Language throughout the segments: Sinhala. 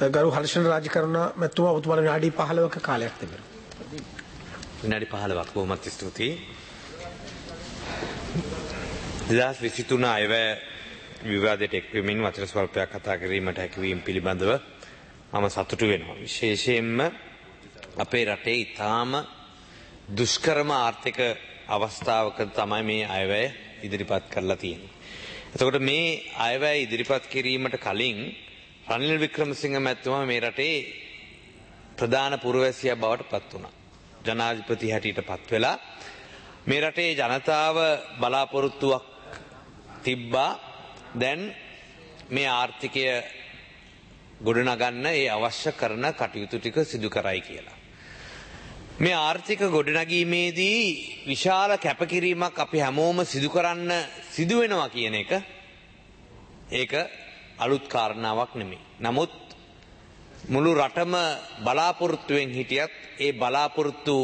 ගරු හර්ෂණ රාජකරුණ මැතිතුමා ඔබතුමාට විනාඩි 15ක කාලයක් තිබෙනවා. විනාඩි 15ක් බොහොමත් ස්තුතියි. 2023 අයවැය විවාදයට එක්වීමෙන් වචන ස්වල්පයක් කතා කිරීමට හැකියවීම පිළිබඳව මම සතුටු වෙනවා. විශේෂයෙන්ම අපේ රටේ ඉතාම දුෂ්කරම ආර්ථික අවස්ථාවක තමයි මේ අයවැය ඉදිරිපත් කරලා තියෙන්නේ. එතකොට මේ අයවැය ඉදිරිපත් කිරීමට කලින් රනිල් වික්‍රමසිංහ මැතිතුමා මේ රටේ ප්‍රධාන පුරවැසියා බවට පත් වුණා. ජනාධිපති හැටියට පත් වෙලා මේ රටේ ජනතාව බලාපොරොත්තුවක් තිබ්බා. දැන් මේ ආර්ථිකය ගොඩනගන්න ඒ අවශ්‍ය කරන කටයුතු ටික සිදු කරයි කියලා. මේ ආර්ථික ගොඩනැගීමේදී විශාල කැපකිරීමක් අපි හැමෝම සිදු කරන්න සිදු වෙනවා කියන එක ඒක අලුත් කාරණාවක් නෙමෙයි. නමුත් මුළු රටම බලාපොරොත්තුවෙන් හිටියත් ඒ බලාපොරොත්තු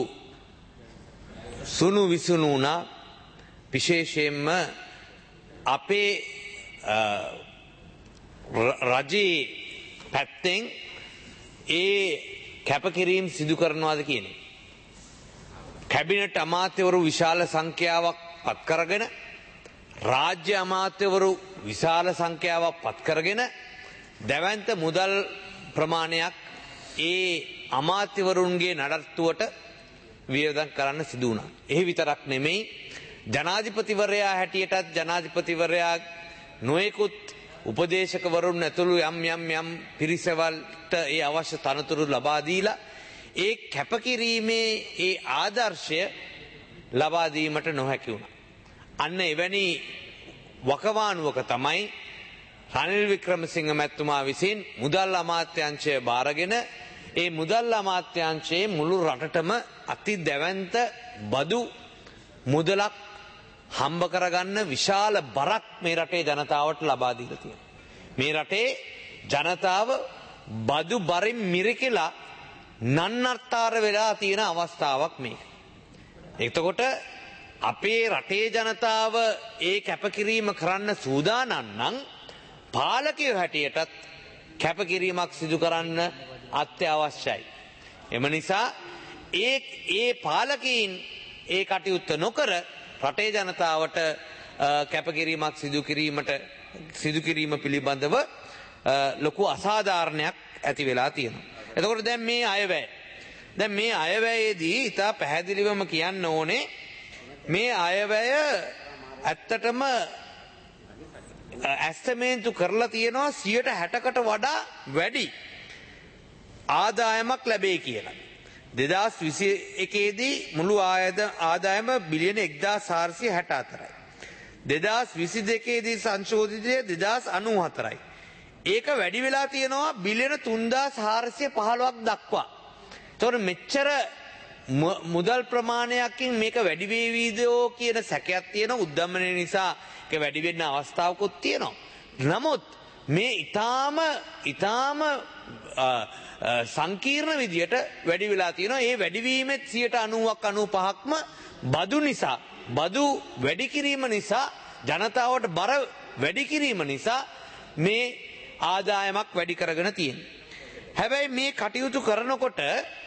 සුණු විසුණු වුණා. විශේෂයෙන්ම අපේ රජයේ පැත්තෙන් ඒ කැපකිරීම සිදු කරනවාද කියන්නේ. කැබිනට් අමාත්‍යවරු විශාල සංඛ්‍යාවක් පත් කරගෙන රාජ්‍ය අමාත්‍යවරු විශාල සංඛ්‍යාවක් පත් කරගෙන දැවැන්ත මුදල් ප්‍රමාණයක් ඒ අමාත්‍යවරුන්ගේ නඩත්තුවට වියදම් කරන්න සිදු වුණා. ඒ විතරක් නෙමෙයි ජනාධිපතිවරයා හැටියටත් ජනාධිපතිවරයා නොයෙකුත් උපදේශකවරුන් ඇතුළු යම් පිරිසවල්ට ඒ අවශ්‍ය තනතුරු ලබා දීලා ඒ කැපකිරීමේ ඒ ආදර්ශය ලබා දීමට නොහැකි වුණා. අන්න එවැනි වකවානුවක තමයි රනිල් වික්‍රමසිංහ මැතිතුමා විසින් මුදල් අමාත්‍යාංශය බාරගෙන ඒ මුදල් අමාත්‍යාංශයේ මුළු රටටම අති දැවැන්ත බදු මුදලක් හම්බ කරගන්න විශාල බරක් මේ රටේ ජනතාවට ලබා දීලා තියෙනවා. මේ රටේ ජනතාව බදු බරින් මිරිකලා නන්නත්තර වෙලා තියෙන අවස්ථාවක් මේක. එතකොට අපේ රටේ ජනතාව ඒ කැපකිරීම කරන්න සූදානම් නම් පාලකයෝ හැටියටත් කැපකිරීමක් සිදු කරන්න අත්‍යවශ්‍යයි. එම නිසා ඒ පාලකයින් ඒ කටයුත්ත නොකර රටේ ජනතාවට කැපකිරීමක් සිදු කිරීම පිළිබඳව ලොකු අසාධාරණයක් ඇති වෙලා තියෙනවා. එතකොට දැන් මේ අයවැයේදී ඉතා පැහැදිලිවම කියන්න ඕනේ මේ අයවැය ඇත්තටම ඇස්තමේන්තු කරලා තියෙනවා 60%කට වඩා වැඩි ආදායමක් ලැබේ කියලා. 2021 දී මුළු ආදායම බිලියන 1464යි. 2022 දී සංශෝධිතය 2094යි. ඒක වැඩි වෙලා තියෙනවා බිලියන 3415ක් දක්වා. ඒතකොට මෙච්චර මුදල් ප්‍රමාණයකින් මේක වැඩි වේවිදෝ කියන සැකයක් තියෙන උද්දමනය නිසා ඒක වැඩි වෙන්න අවස්ථාවකුත් තියෙනවා. නමුත් මේ ඊටාම සංකීර්ණ විදියට වැඩි වෙලා තියෙනවා. ඒ වැඩිවීමෙත් 90ක් 95ක්ම බදු නිසා බදු වැඩි කිරීම නිසා ජනතාවට බර වැඩි කිරීම නිසා මේ ආදායමක් වැඩි කරගෙන තියෙනවා. හැබැයි මේ කටයුතු කරනකොට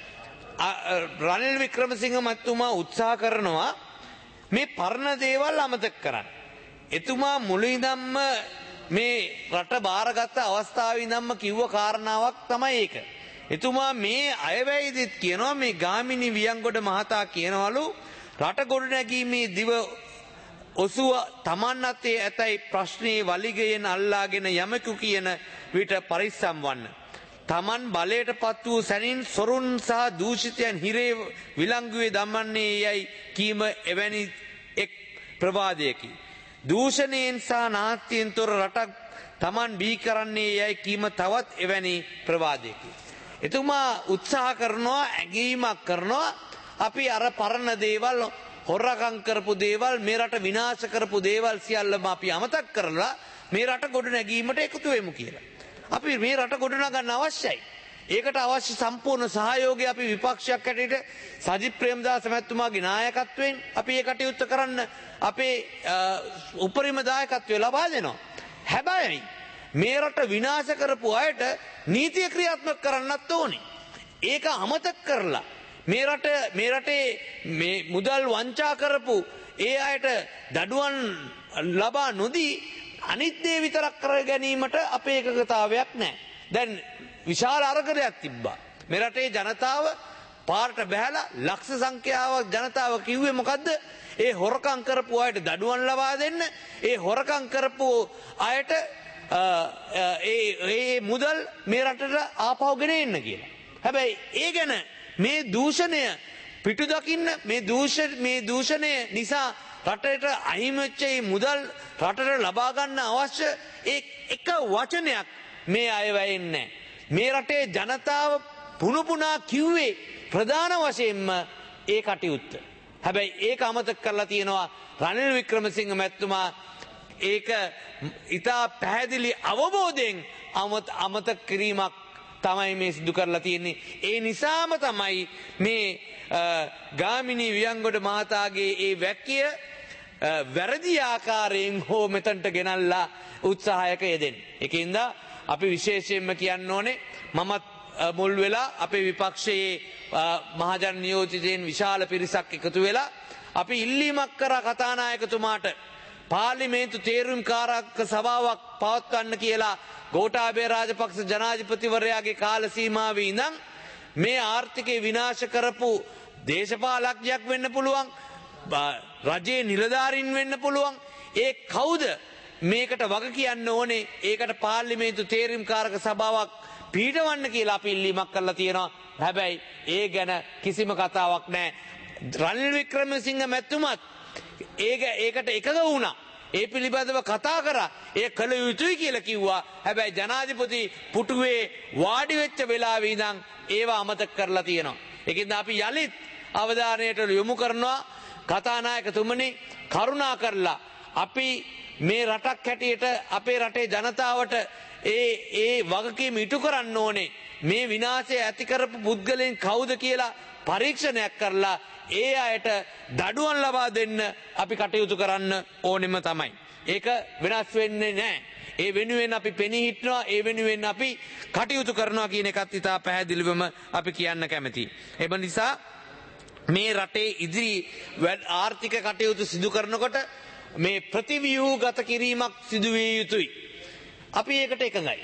රනිල් වික්‍රමසිංහ මැතිතුමා උත්සාහ කරනවා මේ පරණ දේවල් අමතක කරන්න. එතුමා මුලින් ඉඳන්ම මේ රට බාරගත්ත අවස්ථාවේ ඉඳන්ම කිව්ව කාරණාවක් තමයි ඒක. එතුමා මේ අයවැයේදීත් කියනවා මේ ගාමිණී වියන්ගොඩ මහතා කියනවලු රට ගොඩනැගීමේ දිව ඔසුව තමන් අතේ ඇතැයි ප්‍රශ්නේ වලිගයෙන් අල්ලාගෙන යමකු කියන විට පරිස්සම් වන්න. තමන් බලයට පත් වූ සැනින් සොරුන් සහ දූෂිතයන් හිරේ විලංගුවේ දමන්නේ යයි කීම එවැනි එක් ප්‍රවාදයකි. දූෂණයෙන් සහ නාස්තියෙන් තොර රටක් තමන් බිහි කරන්නේ යයි කීම තවත් එවැනි ප්‍රවාදයකි. එතුමා උත්සාහ කරනවා ඇගීමක් කරනවා අපි අර පරණ දේවල් හොරකම් කරපු දේවල් මේ රට විනාශ කරපු දේවල් සියල්ලම අපි අමතක කරලා මේ රට ගොඩ නැගීමට එකතු වෙමු කියලා. අපි මේ රට ගොඩ නගන්න අවශ්‍යයි. ඒකට අවශ්‍ය සම්පූර්ණ සහයෝගය අපි විපක්ෂයක් හැටියට සජිත් ප්‍රේමදාස මැතිතුමාගේ නායකත්වයෙන් අපි ඒ කටයුත්ත කරන්න අපේ උපරිම දායකත්වය ලබා දෙනවා. හැබැයි මේ රට විනාශ කරපු අයට නීතිය ක්‍රියාත්මක කරන්නත් ඕනේ. ඒක අමතක කරලා මේ රටේ මේ මුදල් වංචා කරපු ඒ අයට දඩුවම් ලබා නොදී අනිත් දේ විතරක් කර ගැනීමට අපේ එකඟතාවයක් නැහැ. දැන් විශාල අරගලයක් තිබ්බා. මේ රටේ ජනතාව පාරට බහැලා ලක්ෂ සංඛ්‍යාවක් ජනතාව කිව්වේ මොකද්ද? ඒ හොරකම් කරපු අයට දඩුවම් ලබා දෙන්න, ඒ හොරකම් කරපු අයට ඒ මුදල් මේ රටට ආපහු ගෙන එන්න කියලා. හැබැයි ඒ ගැන මේ දූෂණය පිටු දකින්න මේ දූෂණය නිසා රටට අහිමිවෙච්ච මුදල් රටට ලබා ගන්න අවශ්‍ය එක වචනයක් මේ අය වෙන්නේ. මේ රටේ ජනතාව පුනුපුනා කිව්වේ ප්‍රධාන වශයෙන්ම ඒ කටයුත්ත. හැබැයි ඒක අමතක කරලා තියෙනවා රනිල් වික්‍රමසිංහ මැතිතුමා. ඒක ඉතා පැහැදිලි අවබෝධයෙන් අමතක කිරීමක් තමයි මේ සිදු කරලා තියෙන්නේ. ඒ නිසාම තමයි මේ ගාමිණී වියංගොඩ මහතාගේ ඒ වැක්කිය වැරදි ආකාරයෙන් හෝ මෙතනට ගෙනල්ලා උත්සාහයක යෙදෙන්නේ. ඒකින්ද අපි විශේෂයෙන්ම කියන්න ඕනේ මමත් මුල් වෙලා අපේ විපක්ෂයේ මහජන නියෝජිතයන් විශාල පිරිසක් එකතු වෙලා අපි ඉල්ලීමක් කරා කතානායකතුමාට පාර්ලිමේන්තු තේරුම්කාරක සභාවක් පවත්වන්න කියලා ගෝඨාභය රාජපක්ෂ ජනාධිපතිවරයාගේ කාල සීමාවේ ඉඳන් මේ ආර්ථිකය විනාශ කරපු දේශපාලඥයෙක් වෙන්න පුළුවන්, රජයේ නිලධාරීන් වෙන්න පුළුවන්. ඒ කවුද මේකට වග කියන්න ඕනේ? ඒකට පාර්ලිමේන්තු තේරීම්කාරක සභාවක් පීඩවන්න කියලා අපි ඉල්ලීමක් කරලා තියෙනවා. හැබැයි ඒ ගැන කිසිම කතාවක් නැහැ. රනිල් වික්‍රමසිංහ මැතිතුමත් ඒකට එකඟ වුණා. ඒ පිළිබඳව කතා කරා. ඒ කළ යුතුයි කියලා කිව්වා. හැබැයි ජනාධිපති පුටුවේ වාඩි වෙච්ච වෙලාවේ ඉඳන් ඒවා අමතක කරලා තියෙනවා. ඒකින්ද අපි යලිත් අවධානයට යොමු කරනවා කතානායකතුමනි, කරුණා කරලා අපි මේ රටක් හැටියට අපේ රටේ ජනතාවට ඒ වගකීම ඉටු කරන්න ඕනේ. මේ විනාශය ඇති කරපු පුද්ගලයන් කවුද කියලා පරීක්ෂණයක් කරලා ඒ අයට දඩුවම් ලබා දෙන්න අපි කටයුතු කරන්න ඕනෙම තමයි. ඒක වෙනස් වෙන්නේ නැහැ. ඒ වෙනුවෙන් අපි පෙනී හිටනවා, ඒ වෙනුවෙන් අපි කටයුතු කරනවා කියන එකත් ඉතා පැහැදිලිවම අපි කියන්න කැමතියි. එම නිසා මේ රටේ ඉදිරි ආර්ථික කටයුතු සිදු කරනකොට මේ ප්‍රතිව්‍යුහගත කිරීමක් සිදු විය යුතුයි. අපි ඒකට එකඟයි.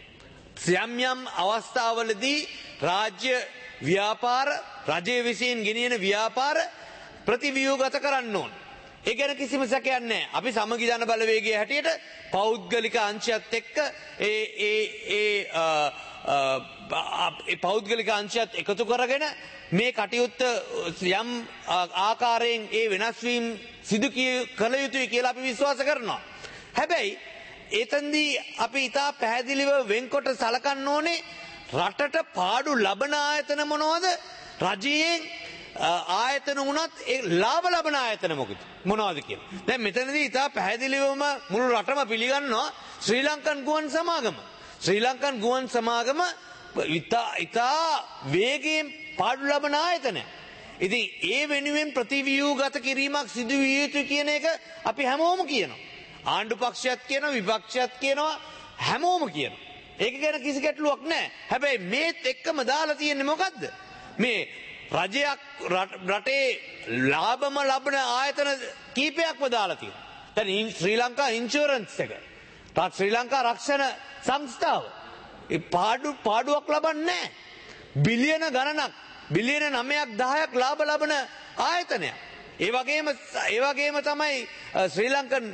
යම් යම් අවස්ථාවලදී රාජ්‍ය ව්‍යාපාර, රජය විසින් ගෙනියන ව්‍යාපාර ප්‍රතිව්‍යුහගත කරන්න ඕන. ඒ ගැන කිසිම සැකයක් නැහැ. අපි සමගි ජන බලවේගයේ හැටියට පෞද්ගලික අංශයත් එක්ක ඒ පෞද්ගලික අංශයත් එකතු කරගෙන මේ කටයුත්ත යම් ආකාරයෙන් ඒ වෙනස් වීම සිදු කළ යුතුයි කියලා අපි විශ්වාස කරනවා. හැබැයි එතෙන්දී අපි ඉතා පැහැදිලිව වෙන්කොට සලකන්න ඕනේ රටට පාඩු ලබන ආයතන මොනවද? රජයෙන් ආයතන වුණත් ඒ ලාභ ලබන ආයතන මොනවද කියලා. දැන් මෙතනදී ඉතා පැහැදිලිවම මුළු රටම පිළිගන්නවා ශ්‍රී ලංකන් ගුවන් සමාගම. ශ්‍රී ලංකන් ගුවන් සමාගම ඉතා වේගයෙන් පාඩු ලබන ආයතන. ඉතින් ඒ වෙනුවෙන් ප්‍රතිව්‍යුහගත කිරීමක් සිදු විය යුතුයි කියන එක අපි හැමෝම කියනවා. ආණ්ඩු පක්ෂයත් කියනවා, විපක්ෂයත් කියනවා, හැමෝම කියනවා. ඒක ගැන කිසි ගැටලුවක් නැහැ. හැබැයි මේත් එක්කම දාලා තියෙන්නේ මොකද්ද? මේ රජයක් රටේ ලාභම ලබන ආයතන කීපයක්ම දාලා තියෙනවා. දැන් ශ්‍රී ලංකා ඉන්ෂුරන්ස් එක, ශ්‍රී ලංකා රක්ෂණ සංස්ථාව ඒ පාඩුවක් ලබන්නේ නැහැ. බිලියන ගණනක්, බිලියන 9ක් 10ක් ලාභ ලබන ආයතනයක්. ඒ වගේම තමයි ශ්‍රී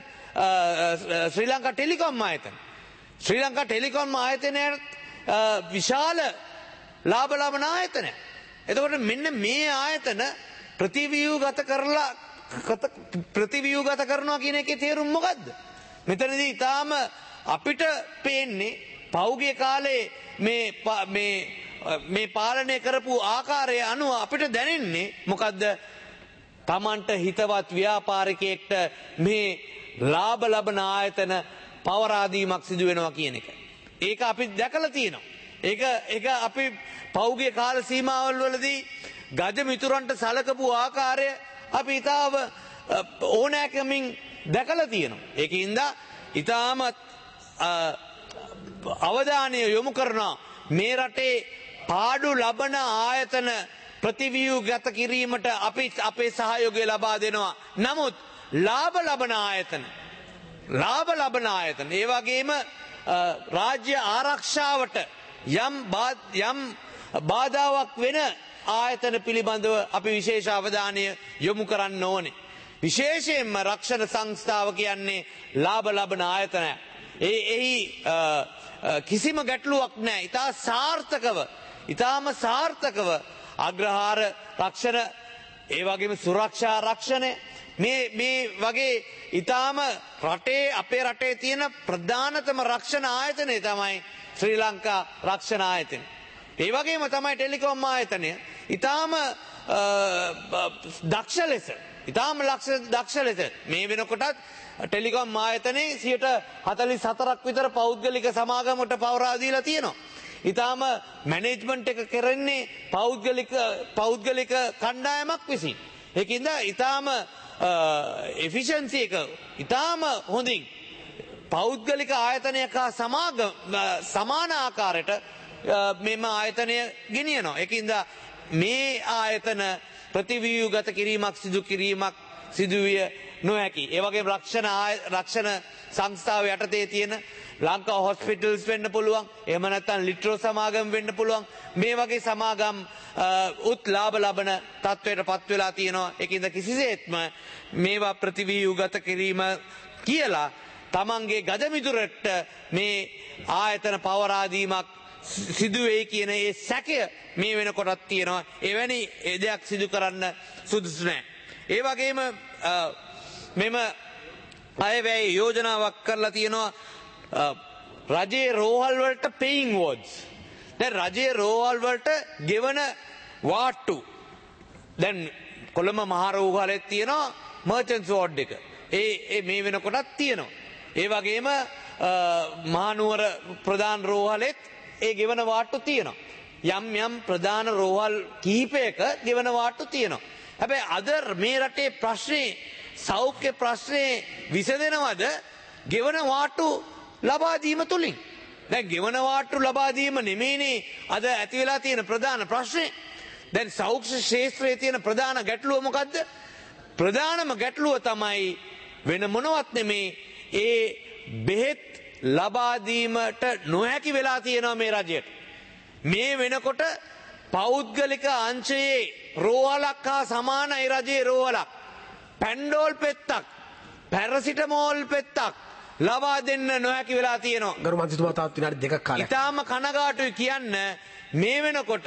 ලංකා ටෙලිකොම් ආයතන. ශ්‍රී ලංකා ටෙලිකොම් ආයතනය විශාල ලාභ ලබන ආයතනයක්. එතකොට මෙන්න මේ ආයතන ප්‍රතිව්‍යුහගත කරනවා කියන එකේ තේරුම මොකද්ද? මෙතනදී ඊටාම අපිට පේන්නේ පෞගේ කාලේ මේ පාලනය කරපු ආකාරය අනුව අපිට දැනෙන්නේ මොකද්ද? Tamanට හිතවත් ව්‍යාපාරිකයෙක්ට මේ ලාභ ලබන ආයතන පවරාදීමක් සිදු වෙනවා කියන එක. ඒක අපි දැකලා තියෙනවා. ඒක අපි පෞගේ කාල සීමාවල් වලදී ගජ මිතුරන්ට සලකපු ආකාරය අපි ඊටාව ඕනෑකමින් දැකලා තියෙනවා. ඒකින්ද ඊටාමත් අවධානය යොමු කරනවා මේ රටේ පාඩු ලබන ආයතන ප්‍රතිව්‍යුහගත කිරීමට අපි අපේ සහයෝගය ලබා දෙනවා. නමුත් ලාභ ලබන ආයතන ඒ වගේම රාජ්‍ය ආරක්ෂාවට යම් බාධාවක් වෙන ආයතන පිළිබඳව අපි විශේෂ අවධානය යොමු කරන්න ඕනේ. විශේෂයෙන්ම රක්ෂණ සංස්ථාව කියන්නේ ලාභ ලබන ආයතනයක්. එහි කිසිම ගැටලුවක් නැහැ. ඉතාම සාර්ථකව අග්‍රහාර රක්ෂණ ඒ වගේම සුරක්ෂා රක්ෂණය මේ වගේ ඉතාම අපේ රටේ තියෙන ප්‍රධානතම රක්ෂණ ආයතනය තමයි ශ්‍රී ලංකා රක්ෂණ ආයතනය. ඒ වගේම තමයි ටෙලිකොම් ආයතනය ඉතාම දක්ෂ ලෙස මේ වෙනකොටත් ටෙලිකොම් ආයතනයේ 44ක් විතර පෞද්ගලික සමාගමට පවරා දීලා තියෙනවා. ඉතාම මැනේජ්මන්ට් එක කරන්නේ පෞද්ගලික කණ්ඩායමක් විසින්. ඒකින්ද ඉතාම එෆිෂන්සි එක ඉතාම හොඳින් පෞද්ගලික ආයතනයක සමාන ආකාරයට මෙම ආයතනය ගෙනියනවා. ඒකින්ද මේ ආයතන ප්‍රතිව්‍යුහගත කිරීමක් සිදුවිය නොහැකි. ඒ වගේම රක්ෂණ සංස්ථාව යටතේ තියෙන ලංකා හොස්පිටල්ස් වෙන්න පුළුවන්. එහෙම නැත්නම් ලිට්‍රෝ සමාගම් වෙන්න පුළුවන්. මේ වගේ සමාගම් ලාභ ලබන තත්වයට පත් වෙලා තියෙනවා. ඒකින්ද කිසිසේත්ම මේවා ප්‍රතිව්‍යුහගත කිරීම කියලා තමන්ගේ ගදමිදුරට මේ ආයතන පවරා දීමක් සිදුවෙයි කියන ඒ සැකය මේ වෙනකොටත් තියෙනවා. එවැනි දෙයක් සිදු කරන්න සුදුසු නැහැ. ඒ වගේම මෙම අයවැය යෝජනාවක් කරලා තියෙනවා රජයේ රෝහල් වලට පේයින් වෝඩ්ස්. දැන් රජයේ රෝහල් වලට ගෙවන වාට්ටු දැන් කොළඹ මහ රෝහලෙත් තියෙනවා මර්චන්ට්ස් වෝඩ් එක. ඒ මේ වෙනකොටත් තියෙනවා. ඒ වගේම මහනුවර ප්‍රධාන රෝහලෙත් ඒ ගෙවන වාට්ටු තියෙනවා. යම් ප්‍රධාන රෝහල් කිහිපයක ගෙවන වාට්ටු තියෙනවා. හැබැයි අද මේ රටේ ප්‍රශ්නේ සෞඛ්‍ය ප්‍රශ්නේ විසඳෙනවද ගෙවන වාට්ටු ලබා දීම තුලින්? දැන් ගෙවන වාට්ටු ලබා දීම නෙමෙයිනේ අද ඇති වෙලා තියෙන ප්‍රධාන ප්‍රශ්නේ. දැන් සෞඛ්‍ය ක්ෂේත්‍රයේ තියෙන ප්‍රධාන ගැටලුව මොකද්ද? ප්‍රධානම ගැටලුව තමයි වෙන මොනවත් නෙමේ ඒ බෙහෙත් ලබා දීමට නොහැකි වෙලා තියෙනවා මේ රජයට. මේ වෙනකොට පෞද්ගලික අංශයේ රෝහලක් හා සමානයි රජයේ රෝහලක්. පැන්ඩෝල් පෙත්තක්, පැරසිටමෝල් පෙත්තක් ලබා දෙන්න නොහැකි වෙලා තියෙනවා. ගරු මන්ත්‍රීතුමා තාත් විනාඩි දෙකක් කාලයක්. ඉතාම කනගාටුයි කියන්න මේ වෙනකොට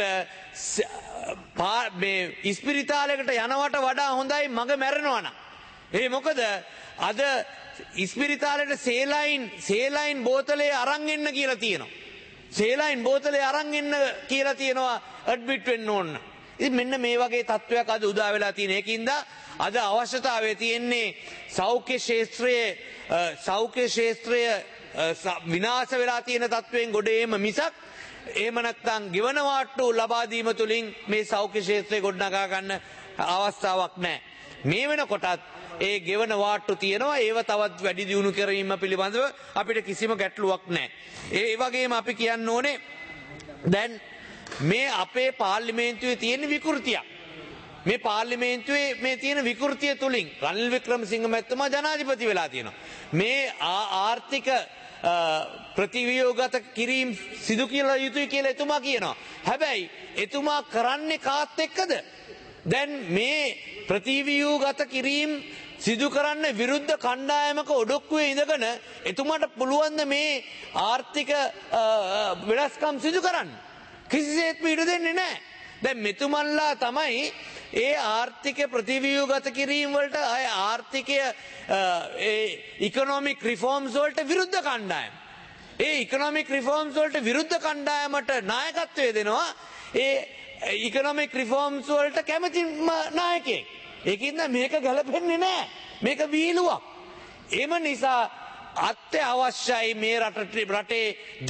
මේ ඉස්පිරිතාලයකට යනවට වඩා හොඳයි මග මැරෙනවා නම්. ඒ මොකද අද ඉස්පිරිතාලයට සේලයින් බෝතලේ අරන් එන්න කියලා තියෙනවා. සේලයින් බෝතලේ අරන් එන්න කියලා තියෙනවා ඇඩ්මිට් වෙන්න ඕන. ඉතින් මෙන්න මේ වගේ තත්ත්වයක් අද උදා වෙලා තියෙන. ඒකින්ද අද අවශ්‍යතාවය තියෙන්නේ සෞඛ්‍ය ක්ෂේත්‍රය විනාශ වෙලා තියෙන තත්ත්වයෙන් ගොඩ ඒම මිසක් එහෙම නැත්නම් ගෙවන වාට්ටු ලබා දීම තුලින් මේ සෞඛ්‍ය ක්ෂේත්‍රය ගොඩනගා ගන්න අවස්ථාවක් නැහැ. මේ වෙනකොටත් ඒ ගෙවන වාට්ටු තියෙනවා. ඒව තවත් වැඩි දියුණු කිරීම පිළිබඳව අපිට කිසිම ගැටලුවක් නැහැ. ඒ වගේම අපි කියන්න ඕනේ දැන් මේ අපේ පාර්ලිමේන්තුවේ තියෙන විකෘතියක්. මේ පාර්ලිමේන්තුවේ මේ තියෙන විකෘතිය තුලින් රනිල් වික්‍රමසිංහ මැතිතුමා ජනාධිපති වෙලා තියෙනවා. මේ ආර්ථික ප්‍රතිව්‍යුහගත කිරීම සිදු කියලා යුතුයි කියලා එතුමා කියනවා. හැබැයි එතුමා කරන්නේ කාත් එක්කද? දැන් මේ ප්‍රතිව්‍යුහගත කිරීම සිදු කරන්න විරුද්ධ කණ්ඩායමක ඔඩොක්කුවේ ඉඳගෙන එතුමාට පුළුවන් මේ ආර්ථික වෙනස්කම් සිදු කරන්න? කිසිසේත්ම ඉඩ දෙන්නේ නැහැ. දැන් මෙතුමන්ලා තමයි ඒ ආර්ථික ප්‍රතිව්‍යුහගත කිරීම වලට ආර්ථිකය ඉකොනොමික් රිෆෝම්ස් වලට විරුද්ධ කණ්ඩායම. ඒ ඉකොනොමික් රිෆෝම්ස් වලට විරුද්ධ කණ්ඩායමට නායකත්වය දෙනවා ඒ ඉකොනොමික් රිෆෝම්ස් වලට කැමති නායකයෙක්. ඒකින්ද මේක ගැලපෙන්නේ නැහැ. මේක වීලුවක්. එම නිසා අත්‍යවශ්‍යයි මේ රටේ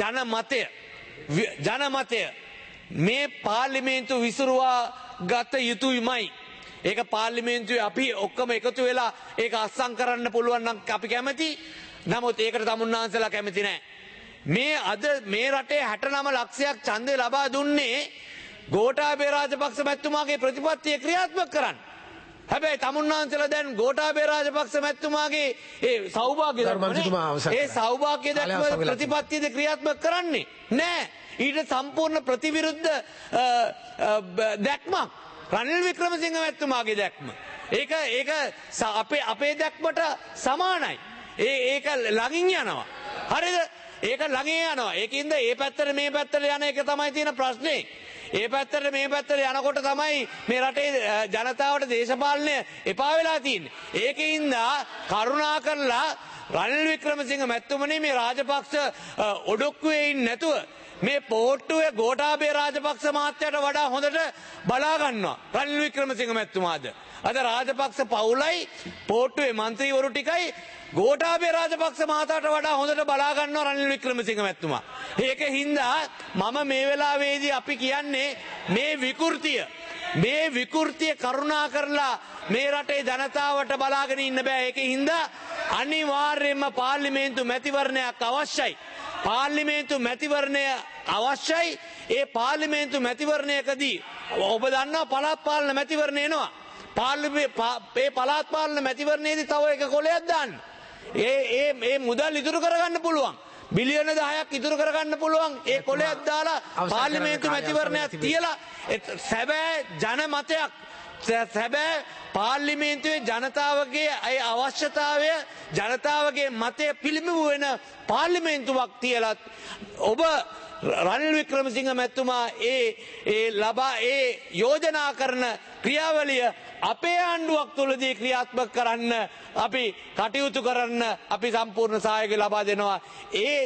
ජනමතය මේ පාර්ලිමේන්තු විසුරුවා ගත යුතුයිමයි. ඒක පාර්ලිමේන්තුවේ අපි ඔක්කොම එකතු වෙලා ඒක අත්සන් කරන්න පුළුවන් නම් අපි කැමති. නමුත් ඒකට තමුන්නාන්සලා කැමති නැහැ. මේ අද මේ රටේ 69 ලක්ෂයක් ඡන්දය ලබා දුන්නේ ගෝඨාභය රාජපක්ෂ මැතිතුමාගේ ප්‍රතිපත්තිය ක්‍රියාත්මක කරන්න. හැබැයි තමුන්නාන්සලා දැන් ගෝඨාභය රාජපක්ෂ මැතිතුමාගේ ඒ සෞභාග්‍ය ඒ සෞභාග්‍ය දැක්ම ප්‍රතිපත්තියද ක්‍රියාත්මක කරන්නේ නෑ. ඊට සම්පූර්ණ ප්‍රතිවිරුද්ධ දැක්මක් රනිල් වික්‍රමසිංහ මැතිතුමාගේ දැක්ම. ඒක අපේ දැක්මට සමානයි. ඒක ළඟින් යනවා. හරිද? ඒක ළඟින් යනවා. ඒකින්ද ඒ පැත්තට මේ පැත්තට යන එක තමයි තියෙන ප්‍රශ්නේ. ඒ පැත්තට මේ පැත්තට යනකොට තමයි මේ රටේ ජනතාවට දේශපාලනය එපා වෙලා තියෙන්නේ. ඒකින්ද කරුණා කරලා රනිල් වික්‍රමසිංහ මැතිතුමනි මේ රාජපක්ෂ ඔඩොක්කුවේ ඉන්නේ නැතුව මේ පොට්ටුවේ ගෝඨාභය රාජපක්ෂ මහත්තයාට වඩා හොඳට බලා ගන්නවා රනිල් වික්‍රමසිංහ මැතිතුමාද. අද රාජපක්ෂ පවුලයි පොට්ටුවේ മന്ത്രിවරු ටිකයි ගෝඨාභය රාජපක්ෂ මහතාට වඩා හොඳට බලා ගන්නවා රනිල් වික්‍රමසිංහ මැතිතුමා. ඒක හින්දා මම මේ වෙලාවේදී අපි කියන්නේ මේ විකෘතිය කරුණා කරලා මේ රටේ ජනතාවට බලාගෙන ඉන්න බෑ. ඒක හින්දා අනිවාර්යයෙන්ම පාර්ලිමේන්තු මැතිවරණයක් අවශ්‍යයි. පාර්ලිමේන්තු මැතිවරණය අවශ්‍යයි. ඒ පාර්ලිමේන්තු මැතිවරණයකදී ඔබ දන්නවා පළාත් පාලන මැතිවරණ එනවා. ඒ පළාත් පාලන මැතිවරණයේදී තව එක කොලයක් දාන්න. ඒ මුදල් ඉතුරු කරගන්න පුළුවන්. බිලියන 10ක් ඉතුරු කරගන්න පුළුවන්. ඒ කොලයක් දාලා පාර්ලිමේන්තු මැතිවරණයක් තියලා සැබෑ ජනමතයක් සැබෑ පාර්ලිමේන්තුවේ ජනතාවගේ ඒ අවශ්‍යතාවය ජනතාවගේ මතය පිළිබිඹු වෙන පාර්ලිමේන්තුවක් තියලත් ඔබ රනිල් වික්‍රමසිංහ මැතිතුමා ඒ යෝජනා කරන ක්‍රියාවලිය අපේ ආණ්ඩුවක් තුලදී ක්‍රියාත්මක කරන්න අපි කටයුතු කරන්න අපි සම්පූර්ණ සහයෝගය ලබා දෙනවා. ඒ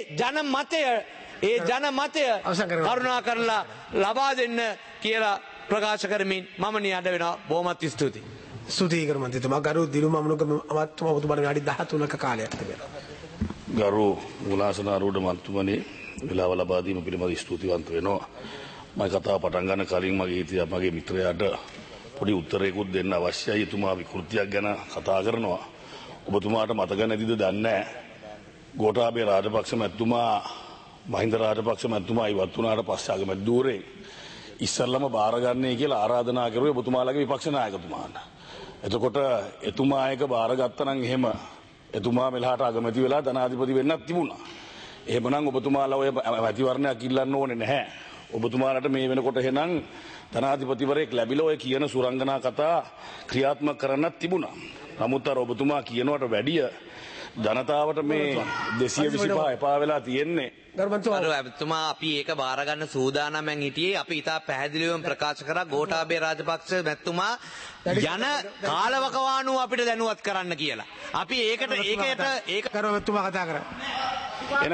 ජනමතය කරුණා කරලා ලබා දෙන්න කියලා ප්‍රකාශ කරමින් මම නියඩ වෙනවා. බොහොමත් ස්තුතියි. ස්තුතියි කරු මන්ත්‍රීතුමා. ගරු දිනු මමනුක මහත්මයා ඔබතුමාට විනාඩි 13ක කාලයක් තිබෙනවා. ගරු මුලාසන ආරූඪ මන්ත්‍රීතුමනි වෙලාව ලබා දීම පිළිබඳ ස්තුතිවන්ත වෙනවා. මම කතාව පටන් ගන්න කලින් මගේ මිත්‍රයාට පොඩි උත්තරයකුත් දෙන්න අවශ්‍යයි. එතුමා විකෘතියක් ගැන කතා කරනවා. ඔබතුමාට මතක නැතිද දන්නේ නැහැ. ගෝඨාභය රාජපක්ෂ මැතිතුමා මහින්ද රාජපක්ෂ මැතිතුමා ඉවත් වුණාට පස්සේ අගමැති ධූරේ ඉස්සල්ලාම බාරගන්නේ කියලා ආරාධනා කරුවේ ඔබතුමාලගේ විපක්ෂ නායකතුමාට. එතකොට එතුමා එක බාරගත්තා නම් එහෙම එතුමා මෙලහට අගමැති වෙලා ධනාධිපති වෙන්නත් තිබුණා. එහෙමනම් ඔබතුමාලා ඔය මැතිවරණයක් ඉල්ලන්න ඕනේ නැහැ. ඔබතුමාලට මේ වෙනකොට එහෙනම් ධනාධිපතිවරයෙක් ලැබිලා ඔය කියන සුරංගනා කතා ක්‍රියාත්මක කරන්නත් තිබුණා. නමුත් අර ඔබතුමා කියනවට වැඩිය ජනතාවට මේ 225 එපා වෙලා තියෙන්නේ. ගරුතුමා අපි ඒක බාර ගන්න සූදානම්ෙන් හිටියේ. අපි ඉතා පැහැදිලිවම ප්‍රකාශ කරා ගෝඨාභය රාජපක්ෂ මැතිතුමා යන කාලවකවානුව අපිට දැනුවත් කරන්න කියලා. අපි ඒක කරුමතුමා කතා කරා. එන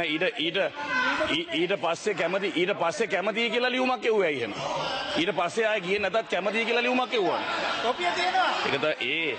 ඊට පස්සේ කැමති කියලා ලියුමක් එව්වයි එහෙනම්. ඊට පස්සේ ආයෙ ගියේ නැතත් කැමති කියලා ලියුමක් එව්වා. කොපිය තියෙනවා.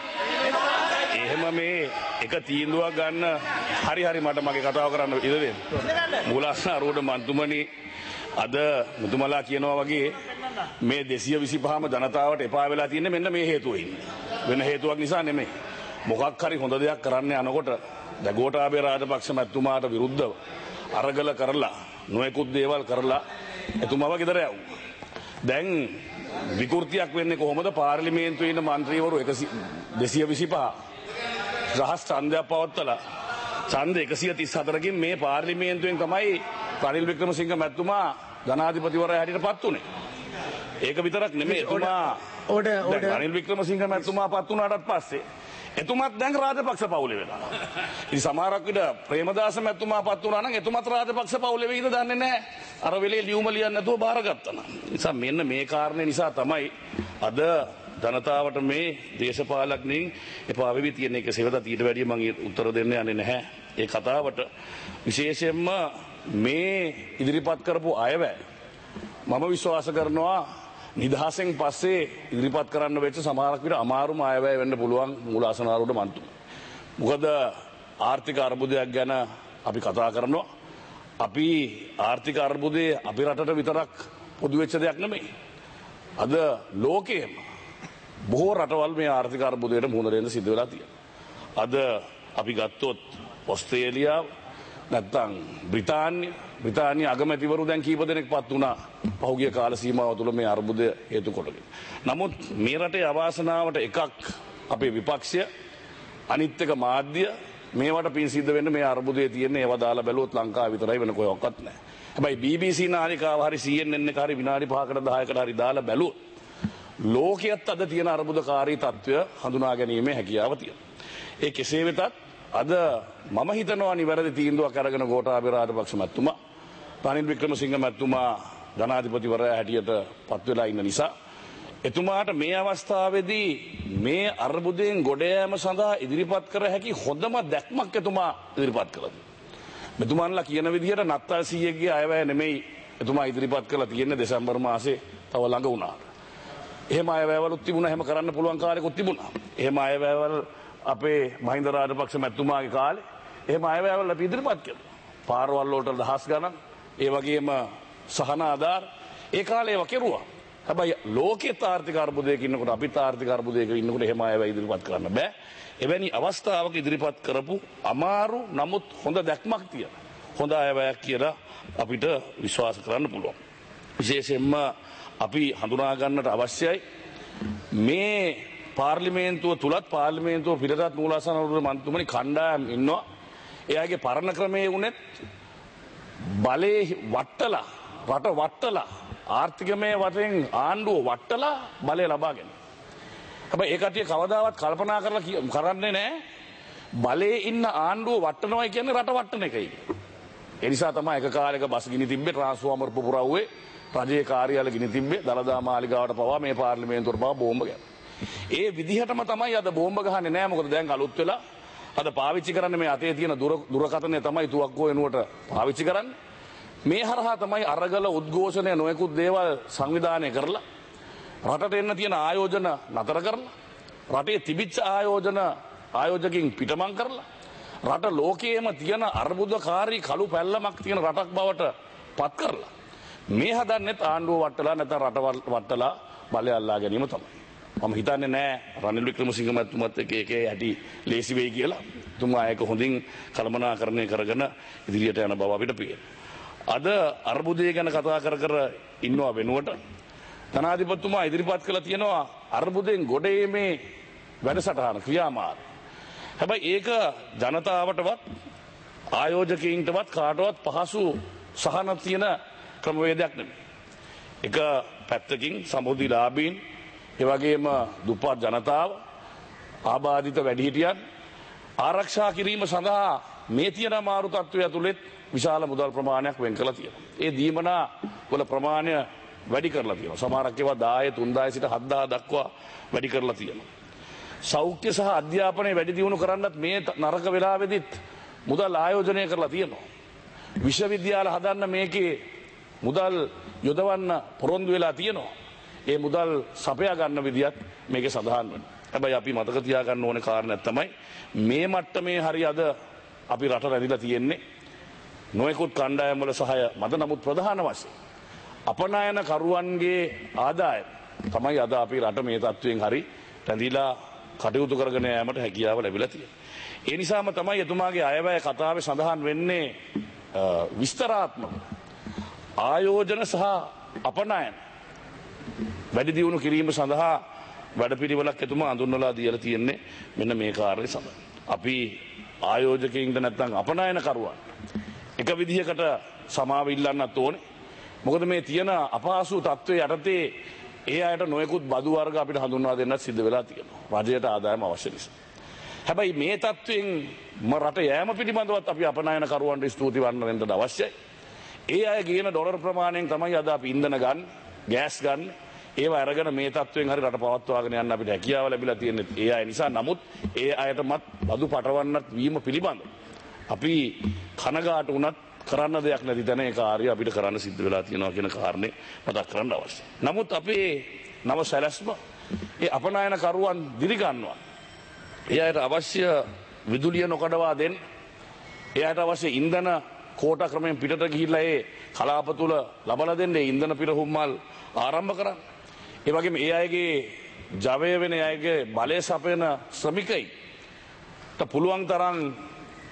එහෙම මේ එක තීන්දුවක් ගන්න හරි මට මගේ කතාව කරන්න ඉඩ දෙන්න. මුලාසන ආරූඪ මන්ත්‍රීතුමනි අද මුතුමලා කියනවා වගේ මේ 225ම ජනතාවට එපා වෙලා තියෙන්නේ මෙන්න මේ හේතුවෙන්. වෙන හේතුවක් නිසා නෙමෙයි. මොකක් හරි හොඳ දෙයක් කරන්න යනකොට ගෝඨාභය රාජපක්ෂ මැතිතුමාට විරුද්ධව අරගල කරලා නොයෙකුත් දේවල් කරලා එතුමාව ගෙදර යවුවා. දැන් විකෘතියක් වෙන්නේ කොහොමද? පාර්ලිමේන්තුවේ ඉන්න മന്ത്രിවරු 225 රහස් ඡන්දයක් පවත්තලා ඡන්ද 134කින් මේ පාර්ලිමේන්තුවෙන් තමයි රනිල් වික්‍රමසිංහ මැතිතුමා ජනාධිපතිවරයා හැටියට පත් උනේ. ඒක විතරක් නෙමෙයි එතුමා රනිල් වික්‍රමසිංහ මැතිතුමා පත් වුණාට පස්සේ එතුමත් දැන් රාජපක්ෂ පවුලේ වෙලා. ඉතින් සමහරක් විට ප්‍රේමදාස මැතිතුමා පත් වුණා නම් එතුමත් රාජපක්ෂ පවුලේ වෙයිද දන්නේ නැහැ. අර වෙලේ ලියුම ලියන්න නැතුව බාරගත්තා නම්. නිසා මෙන්න මේ කාරණේ නිසා තමයි අද ජනතාවට මේ දේශපාලඥයින් එපා වෙවි තියෙන එක සෙවත ඊට වැඩිය මම උත්තර දෙන්න යන්නේ නැහැ. ඒ කතාවට විශේෂයෙන්ම මේ ඉදිරිපත් කරපු අයවැය මම විශ්වාස කරනවා නිදහසෙන් පස්සේ ඉදිරිපත් කරන්න වෙච්ච සමහරක් විට අමාරුම අයවැය වෙන්න පුළුවන් මුලාසන ආරූඪ මන්ත්‍රී. මොකද ආර්ථික අර්බුදයක් ගැන අපි කතා කරනවා. අපි ආර්ථික අර්බුදේ අපි රටට විතරක් පොදු වෙච්ච දෙයක් නෙමෙයි. අද ලෝකයේම බොහෝ රටවල් මේ ආර්ථික අර්බුදයට මුහුණ දෙන්න සිද්ධ වෙලා තියෙනවා. අද අපි ගත්තොත් ඔස්ට්‍රේලියාව, නැත්තම් බ්‍රිතාන්‍ය අගමැතිවරු දැන් කීප දෙනෙක් පත් වුණා පහුගිය කාල සීමාව තුළ මේ අර්බුදය හේතු කොටගෙන. නමුත් මේ රටේ අවාසනාවට එකක් අපේ විපක්ෂය අනිත් එක මාධ්‍ය මේවට පින් සිද්ධ වෙන්න මේ අර්බුදයේ තියෙන ඒවා දාලා බැලුවොත් ලංකාව විතරයි වෙන කොහෙවත් නැහැ. හැබැයි BBC නාලිකාව හරි CNN එක හරි විනාඩි 5කට 10කට හරි දාලා බැලුවොත් ලෝකයේත් අද තියෙන අර්බුදකාරී තත්ත්වය හඳුනා ගැනීමේ හැකියාව තියෙනවා. ඒ කෙසේ වෙතත් අද මම හිතනවා නිවැරදි තීන්දුවක් අරගෙන ගෝඨාභය රාජපක්ෂ මැතිතුමා රනිල් වික්‍රමසිංහ මැතිතුමා ජනාධිපතිවරයා හැටියට පත් වෙලා ඉන්න නිසා එතුමාට මේ අවස්ථාවේදී මේ අර්බුදයෙන් ගොඩ යාම සඳහා ඉදිරිපත් කර හැකි හොඳම දැක්මක් එතුමා ඉදිරිපත් කළා. මෙතුමාන්ලා කියන විදිහට නත්තල් සීයේගේ අයවැය නෙමෙයි එතුමා ඉදිරිපත් කළා තියෙන්නේ දෙසැම්බර් මාසේ තව ළඟ වුණා. එහෙම අයවැයවලුත් තිබුණා, එහෙම කරන්න පුළුවන් කාලෙකුත් තිබුණා. එහෙම අයවැයවල අපේ මහින්ද රාජපක්ෂ මැතිතුමාගේ කාලේ එහෙම අයවැයවල අපි ඉදිරිපත් කළා. පාරවල් වලට දහස් ගණන්, ඒ වගේම සහන ආධාර ඒ කාලේ ඒවා කෙරුවා. හැබැයි ලෝකයේ ආර්ථික අර්බුදයක ඉන්නකොට අපිත් ආර්ථික අර්බුදයක ඉන්නකොට එහෙම අයවැය ඉදිරිපත් කරන්න බෑ. එවැනි අවස්ථාවක ඉදිරිපත් කරපු අමාරු නමුත් හොඳ දැක්මක් තියෙන හොඳ අයවැයක් කියලා අපිට විශ්වාස කරන්න පුළුවන්. විශේෂයෙන්ම අපි හඳුනා ගන්නට අවශ්‍යයි මේ පාර්ලිමේන්තුව තුලත් පාර්ලිමේන්තුව පිටතත් මූලාසන මන්ත්‍රීතුමනි කණ්ඩායම් ඉන්නවා. එයාගේ පරණ ක්‍රමයේ උනේත් බලේ වට්ටලා රට වට්ටලා ආර්ථිකමය වශයෙන් ආණ්ඩුව වට්ටලා බලය ලබාගෙන. හැබැයි ඒ කටිය කවදාවත් කල්පනා කරලා කරන්නේ නැහැ බලේ ඉන්න ආණ්ඩුව වට්ටනවා කියන්නේ රට වට්ටන එකයි. ඒ නිසා තමයි එක කාලයක බස් ගිනි තිබ්බේ, ට්‍රාන්ස්ෆෝමර් පුපුරවුවේ, රජයේ කාර්යාල ගිනි තිබ්බේ, දළදා මාලිගාවට පවා මේ පාර්ලිමේන්තුවට පවා බෝම්බ ගැහුවා. ඒ විදිහටම තමයි අද බෝම්බ ගහන්නේ නැහැ. මොකද දැන් අලුත් වෙලා අද පාවිච්චි කරන්නේ මේ අතේ තියෙන දුරකථනය තමයි තුවක්කුව වෙනුවට පාවිච්චි කරන්නේ. මේ හරහා තමයි අරගල උද්ඝෝෂණය නොයෙකුත් දේවල් සංවිධානය කරලා රටට එන්න තියෙන ආයෝජන නතර කරලා රටේ තිබිච්ච ආයෝජකින් පිටමං කරලා රට ලෝකයේම තියෙන අර්බුදකාරී කළු පැල්ලමක් තියෙන රටක් බවට පත් කරලා මේ හදන්නෙත් ආණ්ඩුව වට්ටලා නැත්නම් රට වට්ටලා බලය අල්ලා ගැනීම තමයි. මම හිතන්නේ නෑ රනිල් වික්‍රමසිංහ මැතිතුමත් එක්ක ඒකේ ඇති ලේසි වෙයි කියලා. තුමා ඒක හොඳින් කළමනාකරණය කරගෙන ඉදිරියට යන බව අපිට පේනවා. අද අර්බුදය ගැන කතා කර ඉන්නවා වෙනුවට ජනාධිපතිතුමා ඉදිරිපත් කළ තියෙනවා අර්බුදයෙන් ගොඩ ඒමේ වැඩසටහන ක්‍රියාමාර්ග. හැබැයි ඒක ජනතාවටවත් ආයෝජකයින්ටවත් කාටවත් පහසු සහන තියෙන ක්‍රමවේදයක් නෙමෙයි. එක පැත්තකින් සමුදිලාභීන්, ඒ වගේම දුප්පත් ජනතාව, ආබාධිත වැඩිහිටියන් ආරක්ෂා කිරීම සඳහා මේ තියෙන අමාරු තත්ත්වය ඇතුළේ විශාල මුදල් ප්‍රමාණයක් වෙන් කරලා තියෙනවා. ඒ දීමනා වල ප්‍රමාණය වැඩි කරලා තියෙනවා. සමහරක් ඒවා 10, 3000 සිට 7000 දක්වා වැඩි කරලා තියෙනවා. සෞඛ්‍ය සහ අධ්‍යාපනය වැඩි දියුණු කරන්නත් මේ නරක වෙලාවෙදිත් මුදල් ආයෝජනය කරලා තියෙනවා. විශ්වවිද්‍යාල හදන්න මේකේ මුදල් යොදවන්න පොරොන්දු වෙලා තියෙනවා. ඒ මුදල් සපයා ගන්න විදියත් මේකේ සඳහන් වෙනවා. හැබැයි අපි මතක තියාගන්න ඕනේ කාරණයක් තමයි මේ මට්ටමේ හරි අද අපි රට රැඳිලා තියෙන්නේ නොයෙකුත් කණ්ඩායම් වල සහාය මත. නමුත් ප්‍රධාන වශයෙන් අපනයන කරුවන්ගේ ආදායම තමයි අද අපි රට මේ තත්වයෙන් හරි රැඳිලා කටයුතු කරගෙන යාමට හැකියාව ලැබිලා තියෙන්නේ. ඒ නිසාම තමයි එතුමාගේ අයවැය කතාවේ සඳහන් වෙන්නේ විස්තරාත්මක ආයෝජන සහ අපනයන වැඩි දියුණු කිරීම සඳහා වැඩපිළිවෙලක් එතුමා අඳුන්වලා දීලා තියෙන්නේ මෙන්න මේ කාර්යය සඳහා. අපි ආයෝජකයින්ට නැත්නම් අපනයන කරුවන් එක විදිහකට සමාව ඉල්ලන්නත් ඕනේ. මොකද මේ තියෙන අපහසු තත්ත්වයේ යටතේ ඒ අයට නොයෙකුත් බදු වර්ග අපිට හඳුන්වා දෙන්නත් සිද්ධ වෙලා තියෙනවා. රජයට ආදායම අවශ්‍ය නිසා. හැබැයි මේ තත්ත්වයෙන් රට යෑම පිළිබඳවත් අපි අපනයන කරුවන්ට ස්තුති වන්නට අවශ්‍යයි. ඒ අය ගේන ඩොලර් ප්‍රමාණයෙන් තමයි අද අපි ඉන්ධන ගන්න, ගෑස් ගන්න. ඒවා අරගෙන මේ තත්ත්වයෙන් හරි රට පවත්වාගෙන යන්න අපිට හැකියාව ලැබිලා තියෙන්නේ ඒ අය නිසා. නමුත් ඒ අයටමත් බදු පටවන්නත් වීම පිළිබඳ අපි කනගාටු වුණත් කරන්න දෙයක් නැති තැන ඒ කාර්යය අපිට කරන්න සිද්ධ වෙලා තියෙනවා කියන කාරණේ මතක් කරන්න අවශ්‍යයි. නමුත් අපේ නව සැලැස්ම ඒ අපනයන කරුවන් දිරි ගන්නවා. ඒ අයට අවශ්‍ය විදුලිය නොකඩවා දෙන්න, ඒ අයට අවශ්‍ය ඉන්ධන කෝටා ක්‍රමයෙන් පිටට ගිහිල්ලා ඒ කලාප තුල ලබලා දෙන්න ඉන්ධන පිරහුම්මල් ආරම්භ කරන්න. ඒ වගේම ඒ අයගේ ජවය වෙන අයගේ බලය සපයන ශ්‍රමිකයින්ට පුළුවන් තරම්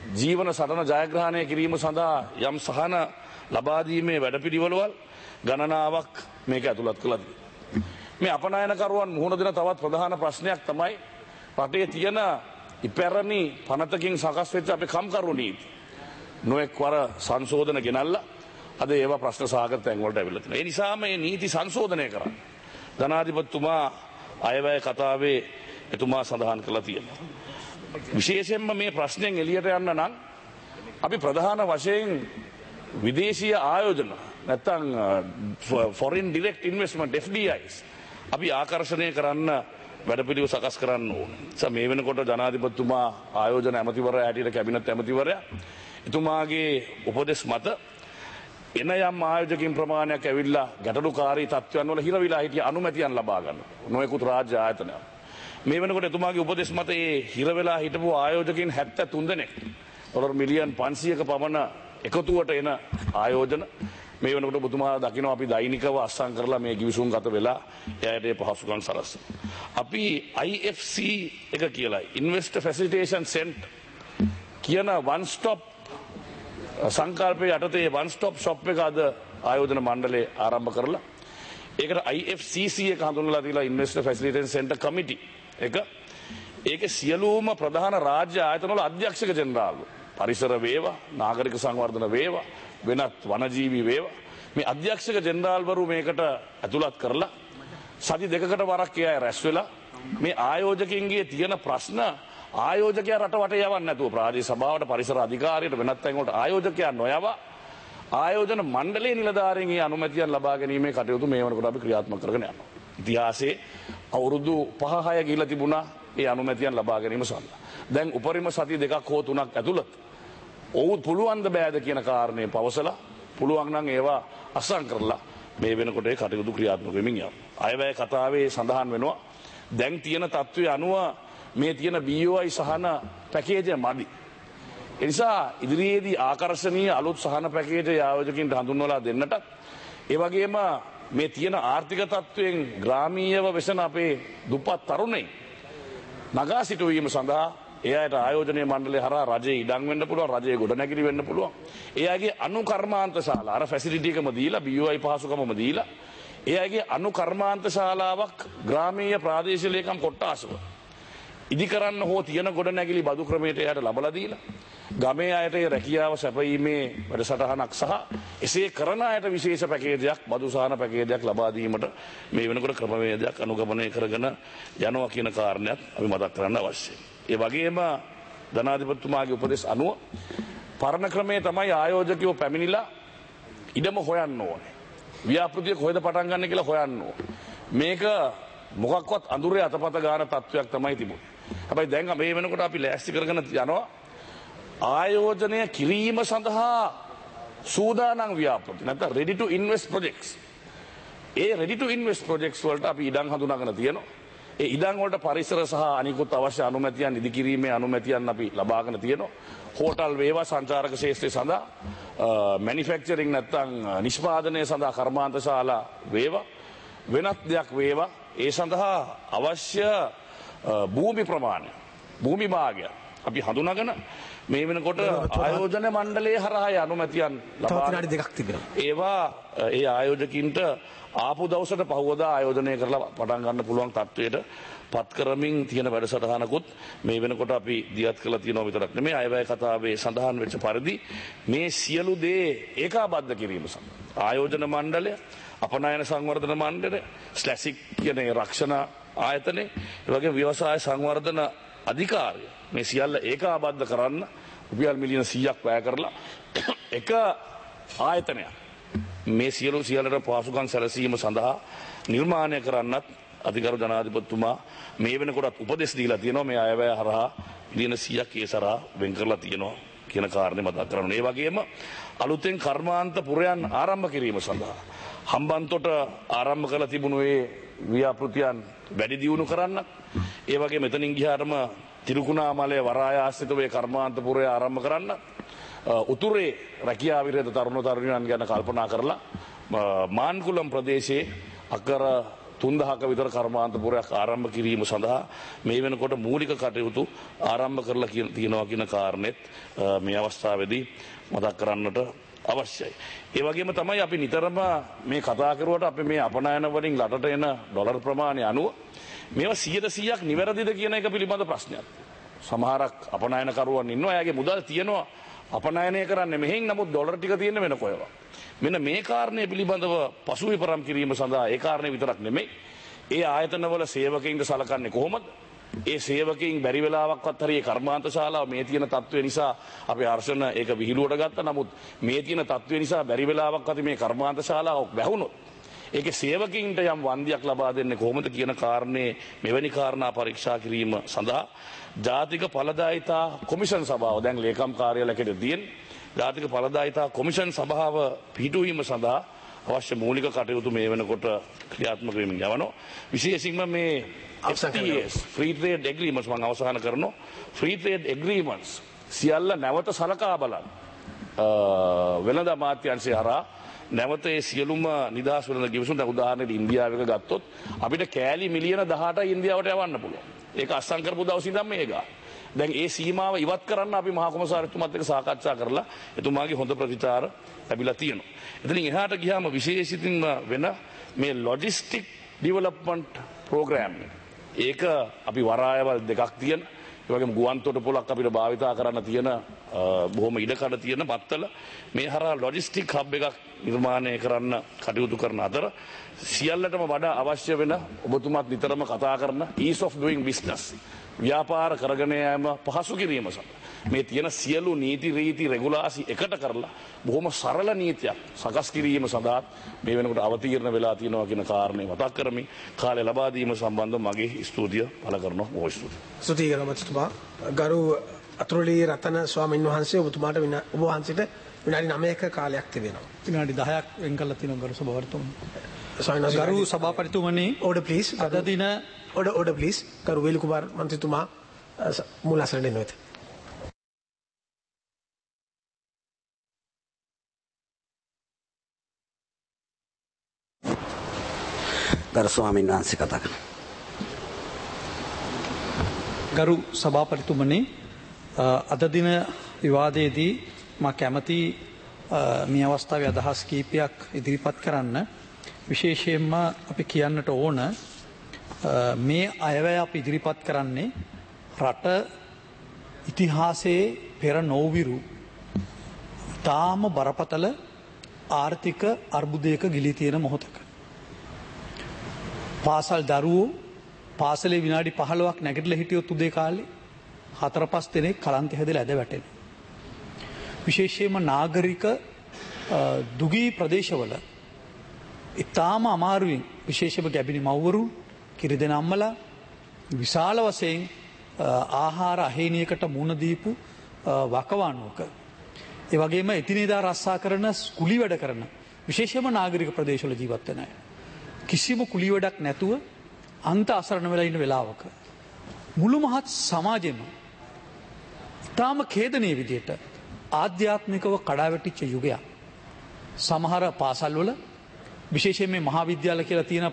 ජීවන සටන ජයග්‍රහණය කිරීම සඳහා යම් සහන ලබා දීමේ වැඩපිළිවෙළවල් ගණනාවක් මේක ඇතුළත් කළා. මේ අපනයනකරුවන් මුහුණ දෙන තවත් ප්‍රධාන ප්‍රශ්නයක් තමයි රටේ තියෙන ඉපැරණි පනතකින් සකස් වෙච්ච අපේ කම්කරු නීති. නොඑක් වර සංශෝධන ගෙනල්ලා අද ඒවා ප්‍රශ්න සාගත තැන් වලට ඇවිල්ලා තියෙනවා. ඒ නිසාම මේ නීති සංශෝධනය කරන්න ජනාධිපතිතුමා අයවැය කතාවේ එතුමා සඳහන් කළා තියෙනවා. විශේෂයෙන්ම මේ ප්‍රශ්නයෙන් එළියට යන්න නම් අපි ප්‍රධාන වශයෙන් විදේශීය ආයෝජන නැත්නම් foreign direct investment FDIs අපි ආකර්ෂණය කරන්න වැඩපිළිවෙල සකස් කරන්න ඕනේ. මේ වෙනකොට ජනාධිපතිතුමා ආයෝජන ඇමතිවරයා හැටියට කැබිනට් ඇමතිවරයා එතුමාගේ උපදෙස් මත එන යම් ආයෝජකින් ප්‍රමාණයක් ඇවිල්ලා ගැටලුකාරී තත්ත්වයන් වල හිරවිලා හිටිය අනුමැතියන් ලබා ගන්න. නොයෙකුත් රාජ්‍ය ආයතන. මේ වෙනකොට එතුමාගේ උපදෙස් මත ඒ හිරවෙලා හිටපු ආයෝජකින් 73 දෙනෙක් ඩොලර් මිලියන් 500ක පමණ එකතුවට එන ආයෝජන මේ වෙනකොට ඔබතුමා දකිනවා අපි දෛනිකව අස්සම් කරලා මේ ගිවිසුම් ගත වෙලා එයාට ඒ පහසුකම් සලස්ස. අපි IFC එක කියලා Investor Facilitation Center කියන one stop සංකල්පයේ යටතේ one stop shop එක අද ආයෝජන මණ්ඩලය ආරම්භ කරලා ඒකට IFCC එක හඳුන්වලා දීලා Investor Facilitation Center Committee එක ඒකේ සියලුම ප්‍රධාන රාජ්‍ය ආයතන වල අධ්‍යක්ෂක ජෙනරාල්වරු පරිසර වේවා නාගරික සංවර්ධන වේවා වෙනත් වනජීවී වේවා මේ අධ්‍යක්ෂක ජෙනරාල්වරු මේකට ඇතුළත් කරලා සති දෙකකට වරක් එයා රැස් වෙලා මේ ආයෝජකයින්ගේ තියෙන ප්‍රශ්න ආයෝජකයා රට වටේ යවන්නේ නැතුව ප්‍රාදේශීය සභාවට පරිසර අධිකාරියට වෙනත් තැන් වලට ආයෝජකයා නොයව ආයෝජන මණ්ඩලයේ නිලධාරීන්ගේ අනුමැතියන් ලබා ගැනීමේ කටයුතු මේ වෙනකොට අපි ක්‍රියාත්මක කරගෙන යනවා. ඉතිහාසයේ අවුරුදු 5-6 ගිහිලා තිබුණා ඒ අනුමැතියන් ලබා ගැනීම සඳහා. දැන් උපරිම සති 2ක් හෝ 3ක් ඇතුළත ඔවුන් පුළුවන් ද බෑද කියන කාරණේ පවසලා පුළුවන් නම් ඒවා අසං කරලා මේ වෙනකොට ඒ කටයුතු ක්‍රියාත්මක වෙමින් යනවා. අයවැය කතාවේ සඳහන් වෙනවා දැන් තියෙන තත්ත්වයේ අනුව මේ තියෙන BOI සහන පැකේජය මදි. ඒ නිසා ඉදිරියේදී ආකර්ෂණීය අලුත් සහන පැකේජය ආයෝජකින්ට හඳුන්වලා දෙන්නට ඒ වගේම මේ තියෙන ආර්ථික තත්ත්වයෙන් ග්‍රාමීයව වෙසෙන අපේ දුප්පත් තරුණයින් නගා සිටුවීම සඳහා එයාට ආයෝජනීය මණ්ඩලය හරහා රජයේ ඉඩම් වෙන්න පුළුවන් රජයේ ගොඩනැගිලි වෙන්න පුළුවන්. එයාගේ අනුකර්මාන්ත ශාලා අර ෆැසිලිටි එකම දීලා BOI පහසුකමම දීලා එයාගේ අනුකර්මාන්ත ශාලාවක් ග්‍රාමීය ප්‍රාදේශීය ලේකම් කොට්ටාසව ඉදි කරන්න හෝ තියෙන ගොඩනැගිලි බදු ක්‍රමයට එයාට ලබලා දීලා ගමේ අයට රැකියාව සැපයීමේ වැඩසටහනක් සහ එසේ කරන අයට විශේෂ පැකේජයක් බදු සහන පැකේජයක් ලබා දීමට මේ වෙනකොට ක්‍රමවේදයක් අනුගමනය කරගෙන යනවා කියන කාරණයක් අපි මතක් කරන්න අවශ්‍යයි. ඒ වගේම ජනාධිපතිතුමාගේ උපදෙස් අනුව පරණ ක්‍රමයේ තමයි ආයෝජකයෝ පැමිණිලා ඉඩම හොයන්න ඕනේ. ව්‍යාපෘතිය කොහෙද පටන් ගන්න කියලා හොයන්න ඕනේ. මේක මොකක්වත් අඳුරේ අතපත ගන්න තත්වයක් තමයි තිබුණේ. හැබැයි දැන් මේ වෙනකොට අපි ලෑස්ති කරගෙන යනවා ආයෝජනය කිරීම සඳහා සූදානම් ව්‍යාපෘති නැත්නම් ready to invest projects. A ready to invest projects වලට අපි ඉඩම් හඳුනාගෙන තියෙනවා. ඒ ඉඩම් වලට පරිසර සහ අනිකුත් අවශ්‍ය අනුමැතියන් ඉදි කිරීමේ අනුමැතියන් අපි ලබාගෙන තියෙනවා. හෝටල් වේවා සංචාරක ශේෂ්ත්‍රය සඳහා මැනුෆැක්චරින් නැත්නම් නිෂ්පාදනය සඳහා කර්මාන්ත ශාලා වේවා වෙනත් දෙයක් වේවා ඒ සඳහා අවශ්‍ය භූමි ප්‍රමාණය භූමි භාගය අපි හඳුනාගෙන මේ වෙනකොට ආයෝජන මණ්ඩලයේ හරහා අනුමැතියන් ලබා ඒවා ඒ ආයෝජකින්ට ආපු දවසට පහුවදා ආයෝජනය කරලා පටන් ගන්න පුළුවන් තත්වයට පත් කරමින් තියෙන වැඩසටහනකුත් මේ වෙනකොට අපි දියත් කරලා තියෙනවා විතරක් නෙමෙයි අයවැය කතාවේ සඳහන් වෙච්ච පරිදි මේ සියලු දේ ඒකාබද්ධ කිරීම සඳහා ආයෝජන මණ්ඩලය අපනයන සංවර්ධන මණ්ඩලය ස්ලැසික් කියන රක්ෂණ ආයතනය ඒ වගේ ව්‍යවසාය සංවර්ධන අධිකාරිය මේ සියල්ල ඒකාබද්ධ කරන්න රුපියල් මිලියන 100ක් වැය කරලා එක ආයතනයක් මේ සියලුට පහසුකම් සැලසීම සඳහා නිර්මාණය කරන්නත් අධිකරු ජනාධිපතිතුමා මේ වෙනකොටත් උපදෙස් දීලා තියෙනවා මේ අයවැය හරහා මිලියන 100ක් ඒසරා වෙන් කරලා තියෙනවා කියන කාරණේ මතක් කරගන්න. ඒ වගේම අලුතෙන් කර්මාන්ත පුරයන් ආරම්භ කිරීම සඳහා හම්බන්තොට ආරම්භ කරලා තිබුණු ඒ ව්‍යාපෘතියන් වැඩි දියුණු කරන්න. ඒ වගේ මෙතනින් ගියාටම තිරුකුණාමලයේ වරාය ආශ්‍රිත වේ කර්මාන්ත පුරය ආරම්භ කරන්න. උතුරේ රැකියා විරහිත තරුණ තරුණියන් ගැන කල්පනා කරලා මාන්කුලම් ප්‍රදේශයේ අකර 3,000ක විතර කර්මාන්තපුරයක් ආරම්භ කිරීම සඳහා මේ වෙනකොට මූලික කටයුතු ආරම්භ කරලා තියෙනවා කියන කාරණෙත් මේ අවස්ථාවේදී මතක් කරන්නට අවශ්‍යයි. ඒ වගේම තමයි අපි නිතරම මේ කතා කරුවට අපි මේ අපනයන වලින් රටට එන ඩොලර් ප්‍රමාණය අනුව මේවා 100%ක් නිවැරදිද කියන එක පිළිබඳ ප්‍රශ්නයක්. සමහරක් අපනයනකරුවන් ඉන්නවා එයාගේ මුදල් තියෙනවා අපනයනය කරන්නේ මෙහෙන් නමුත් ඩොලර් ටික තියෙන වෙන කොහෙවත්. මෙන්න මේ කාරණය පිළිබඳව පසුවිපරම් කිරීම සඳහා ඒ කාරණේ විතරක් නෙමෙයි ඒ ආයතනවල සේවකයින්ට සලකන්නේ කොහොමද? ඒ සේවකයින් බැරි වෙලාවක්වත් හරි ඒ කර්මාන්ත ශාලාව මේ තියෙන තත්ත්වය නිසා අපි හර්ෂණ ඒක විහිළුවට ගත්තා. නමුත් මේ තියෙන තත්ත්වය නිසා බැරි වෙලාවක්වත් මේ කර්මාන්ත ශාලාවක් වැහුණොත් ඒකේ සේවකයින්ට යම් වන්දියක් ලබා දෙන්නේ කොහොමද කියන කාරණේ මෙවැනි කාරණා පරීක්ෂා කිරීම සඳහා ජාතික ඵලදායිතා කොමිෂන් සභාව දැන් ලේකම් කාර්යාලයකට තියෙන ජාතික ඵලදායිතා කොමිෂන් සභාව පිහිටුවීම සඳහා අවශ්‍ය මූලික කටයුතු මේ වෙනකොට ක්‍රියාත්මක වෙමින් යවනවා. විශේෂයෙන්ම මේ FTAs free trade agreements මම අවසන් කරනවා. free trade agreements සියල්ල නැවත සලකා බලන්න. වෙනද අමාත්‍යාංශය හරහා නැවත ඒ සියලුම නිදහස් වෙන ගිවිසුම් දැන් උදාහරණයක් ඉන්දියාවක ගත්තොත් අපිට කෑලි මිලියන 18යි ඉන්දියාවට යවන්න පුළුවන්. ඒක අස්සම් කරපු දවස් ඉඳන් මේක. දැන් ඒ සීමාව ඉවත් කරන්න අපි මහා කොමසාරිතුමාත් එක්ක සාකච්ඡා කරලා එතුමාගේ හොඳ ප්‍රතිචාර ලැබිලා තියෙනවා. එතනින් එහාට ගියාම විශේෂිතින්ම වෙන මේ ලොජිස්ටික් ඩෙවලොප්මන්ට් ප්‍රෝග්‍රෑම් ඒක අපි වරායවල් දෙකක් තියෙන ඒ වගේම ගුවන් තොටුපළක් අපිට භාවිතා කරන්න තියෙන බොහොම ඉඩකඩ තියෙන පත්තල මේ හරහා ලොජිස්ටික් හබ් එකක් නිර්මාණය කරන්න කටයුතු කරන අතර සියල්ලටම වඩා අවශ්‍ය වෙන ඔබතුමාත් නිතරම කතා කරන ease of doing business ව්‍යාපාර කරගෙන යාම පහසු කිරීම සඳහා මේ තියෙන සියලු නීති රීති රෙගුලාසි එකට කරලා බොහොම සරල නීතියක් සකස් කිරීම සඳහා මේ වෙනකොට අවතීර්ණ වෙලා තියෙනවා කියන කාරණේ මතක් කරමින් කාලය ලබා දීම සම්බන්ධව මගේ ස්තුතිය පළ කරනවා මොහොත ස්තුතියි ගරුමතුමා ගරු අතුරුලී රතන ස්වාමීන් වහන්සේ ඔබතුමාට ඔබ වහන්සේට විනාඩි 9ක කාලයක් තිබෙනවා. විනාඩි 10ක් වෙන් කළා තියෙනවා ගරු සභාපතිතුමනි. ගරු සභාපතිතුමනි order please අද දින order please ගරු වේලු කුමාර මන්ත්‍රීතුමා මූල අසරණ එන්නත්. ගරු ස්වාමීන් වහන්සේ කතා කරනවා. ගරු සභාපතිතුමනි අද දින විවාදයේදී මා කැමති මේ අවස්ථාවේ අදහස් කීපයක් ඉදිරිපත් කරන්න. විශේෂයෙන්ම අපි කියන්නට ඕන මේ අයවැය අපි ඉදිරිපත් කරන්නේ රට ඉතිහාසයේ පෙර නොවිරු තාම බරපතල ආර්ථික අර්බුදයක ගිලී තියෙන මොහොතක. පාසල් දරුවෝ පාසලේ විනාඩි 15ක් නැගිටලා හිටියොත් උදේ කාලේ 4-5 දෙනෙක් කලන්ත හැදලා ඇද වැටෙනවා. විශේෂයෙන්ම නාගරික දුගී ප්‍රදේශවල ඉතාම අමාරුවෙන් විශේෂම ගැබිනි මව්වරු කිරිදෙන අම්මලා විශාල වශයෙන් ආහාර අහේනියකට මුහුණ දීපු වකවානුවක ඒ වගේම එදිනෙදා රස්සා කරන කුලී වැඩ කරන විශේෂයෙන්ම නාගරික ප්‍රදේශවල ජීවත් වෙන අය කිසිම කුලී වැඩක් නැතුව අන්ත අසරණ වෙලා ඉන්න වෙලාවක මුළු මහත් සමාජෙම තාම ඛේදනීය විදියට ආධ්‍යාත්මිකව කඩාවැටිච්ච යුගයක්. සමහර පාසල්වල විශේෂයෙන් මේ මහාවිද්‍යාල කියලා තියෙන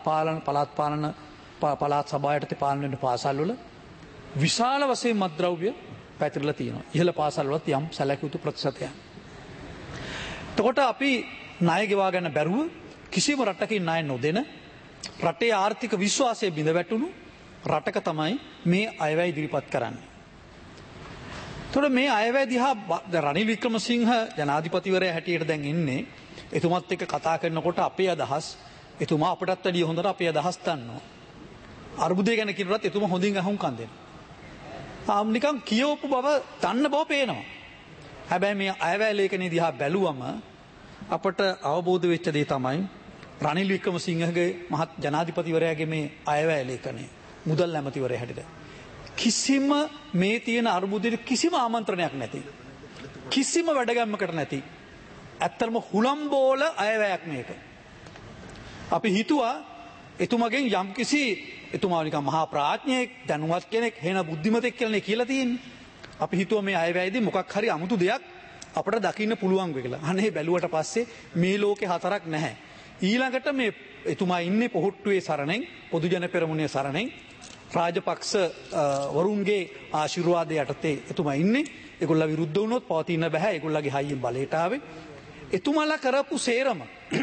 පළාත් සභා යටතේ පාලනය වෙන පාසල්වල විශාල වශයෙන් මත්ද්‍රව්‍ය පැතිරලා තියෙනවා. ඉහළ පාසල්වලත් යම් සැලකිය යුතු ප්‍රතිශතයක්. එතකොට අපි ණය ගෙවා ගන්න බැරුව කිසිම රටකින් ණය නොදෙන රටේ ආර්ථික විශ්වාසය බිඳ වැටුණු රටක තමයි මේ අයවැය ඉදිරිපත් කරන්නේ. එතකොට මේ අයවැය දිහා රනිල් වික්‍රමසිංහ ජනාධිපතිවරයා හැටියට දැන් ඉන්නේ. එතුමත් එක්ක කතා කරනකොට අපේ අදහස් එතුමා අපටත් වැඩිය හොඳට අපේ අදහස් දන්නවා. අර්බුදය ගැන කියනවත් එතුමා හොඳින් අහුම්කම් දෙනවා. නිකන් කියවපු බව දන්න බව පේනවා. හැබැයි මේ අයවැය ලේඛනයේ දිහා බැලුවම අපට අවබෝධ වෙච්ච දේ තමයි රනිල් වික්‍රමසිංහගේ මහත් ජනාධිපතිවරයාගේ මේ අයවැය ලේඛනය මුදල් ඇමතිවරයා හැටියට කිසිම මේ තියෙන අර්බුදයට කිසිම ආමන්ත්‍රණයක් නැති කිසිම වැඩගැම්මකට නැති ඇත්තටම හුලම්බෝල අයවැයක් මේක. අපි හිතුවා එතුමගෙන් යම්කිසි එතුමා නිකන් මහා ප්‍රඥයෙක් දැනුවත් කෙනෙක් හේන බුද්ධිමතෙක් කියලානේ කියලා තියෙන්නේ. අපි හිතුවා මේ අයවැයේදී මොකක් හරි අමුතු දෙයක් අපට දකින්න පුළුවන් වෙ කියලා. අනේ බැලුවට පස්සේ මේ ලෝකේ හතරක් නැහැ. ඊළඟට මේ එතුමා ඉන්නේ පොහොට්ටුවේ සරණෙන් පොදු ජන පෙරමුණේ සරණෙන් රාජපක්ෂ වරුන්ගේ ආශිර්වාදය යටතේ එතුමා ඉන්නේ. ඒගොල්ලෝ විරුද්ධ වුණොත් පවතින්න බෑ. ඒගොල්ලගේ හයියෙන් බලයට ආවේ. එතුමාලා කරපු සේරම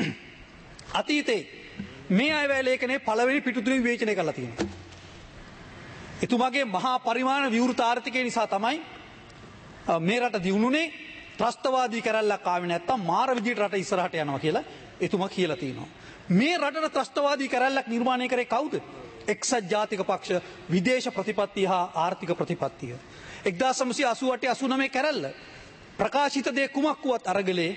අතීතේ මේ අයවැය ලේඛනයේ පළවෙනි පිටුතුලින් විවේචනය කරලා තියෙනවා. එතුමාගේ මහා පරිමාණ විවෘත ආර්ථිකය නිසා තමයි මේ රට දියුණුනේ. ත්‍රස්තවාදී කරල්ලක් ආවේ නැත්තම් මාර විදියට රට ඉස්සරහට යනවා කියලා එතුමා කියලා තියෙනවා. මේ රටට ත්‍රස්තවාදී කරල්ලක් නිර්මාණය කරේ කවුද? එක්සත් ජාතික පක්ෂ විදේශ ප්‍රතිපත්තිය හා ආර්ථික ප්‍රතිපත්තිය. 1988-89 කැරැල්ල ප්‍රකාශිත දේ කුමක් වුවත් අරගලේ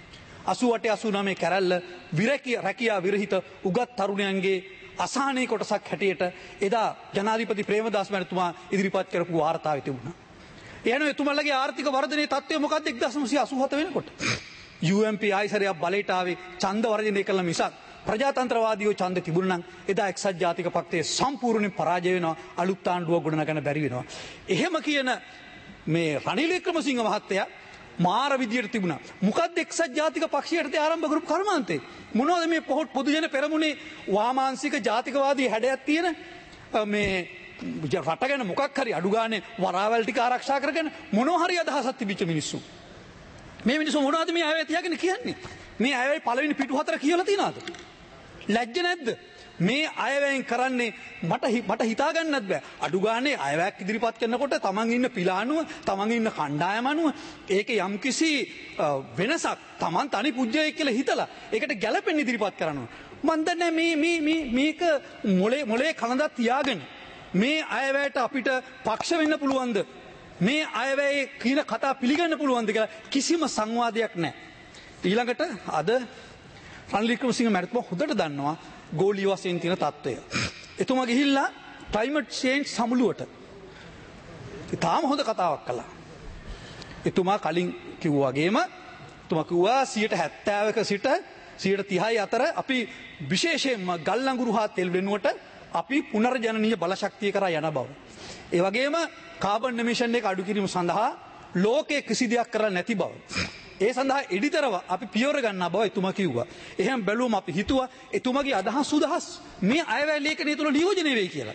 88-89 කැරැල්ල රැකියා විරහිත උගත් තරුණයන්ගේ අසහනී කොටසක් හැටියට එදා ජනාධිපති ප්‍රේමදාස මැතිතුමා ඉදිරිපත් කරපු වාර්තාවේ තිබුණා. එහෙනම් එතුමාලගේ ආර්ථික වර්ධනයේ තත්ත්වය මොකක්ද 1987 වෙනකොට? UMP ආයිසරයක් බලයට ආවේ ඡන්ද වර්ජනය කළ මිසක් ප්‍රජාතන්ත්‍රවාදීව ඡන්ද තිබුණා නම් එදා එක්සත් ජාතික පක්ෂයේ සම්පූර්ණයෙන් පරාජය වෙනවා. අලුත් ආණ්ඩුවක් ගොඩනගන්න බැරි වෙනවා. එහෙම කියන මේ රනිල් වික්‍රමසිංහ මහත්තයා මාර විදියට තිබුණා. මොකද්ද එක්සත් ජාතික පක්ෂයට ආරම්භ කරපු කර්මාන්තේ? මොනවද මේ පොදු ජන පෙරමුණේ වාමාංශික ජාතිකවාදී හැඩයක් තියෙන මේ රට ගැන මොකක් හරි අඩු ගානේ වරාවල් ටික ආරක්ෂා කරගෙන මොනවා හරි අදහසක් තිබිච්ච මිනිස්සු. මේ මිනිස්සු මොනවද මේ අයවැය තියාගෙන කියන්නේ? මේ අයවැය පළවෙනි පිටු හතර කියලා තියනවාද? ලැජ්ජ නැද්ද? මේ අයවැයෙන් කරන්නේ මට හිතා ගන්නත් බෑ. අඩු ගානේ අයවැයක් ඉදිරිපත් කරනකොට තමන් ඉන්න පිලානුව, තමන් ඉන්න කණ්ඩායම අනුව ඒකේ යම්කිසි වෙනසක් තමන් තනි පුජ්‍යයෙක් කියලා හිතලා ඒකට ගැළපෙන්න ඉදිරිපත් කරනවා. මන් දන්නේ මේක මොලේ කනදක් තියාගෙන මේ අයවැයට අපිට පක්ෂ වෙන්න පුළුවන්ද? මේ අයවැයේ කියන කතා පිළිගන්න පුළුවන්ද කියලා කිසිම සංවාදයක් නැහැ. ඊළඟට අද රනිල් වික්‍රමසිංහ මැතිතුමා හොඳට දන්නවා ගෝලීය වශයෙන් තියෙන තත්ත්වය. එතුමා ගිහිල්ලා ක්ලයිමේට් චේන්ජ් සමුළුවට තාම හොඳ කතාවක් කළා. එතුමා කලින් කිව්වා වගේම එතුමා කිව්වා 70%ක සිට 30% අතර අපි විශේෂයෙන්ම ගල් අඟුරු හා තෙල් වෙනුවට අපි පුනර්ජනනීය බලශක්තිය කරා යන බව. ඒ වගේම කාබන් එමිෂන් එක අඩු කිරීම සඳහා ලෝකයේ කිසි දෙයක් කරලා නැති බව. ඒ සඳහා එඩිතරව අපි පියවර ගන්නා බව එතුමා කිව්වා. එහෙනම් බැලුවම අපි හිතුවා එතුමාගේ අදහස් උදහස් මේ අයවැය ලේඛනය තුළ නියෝජනය වෙයි කියලා.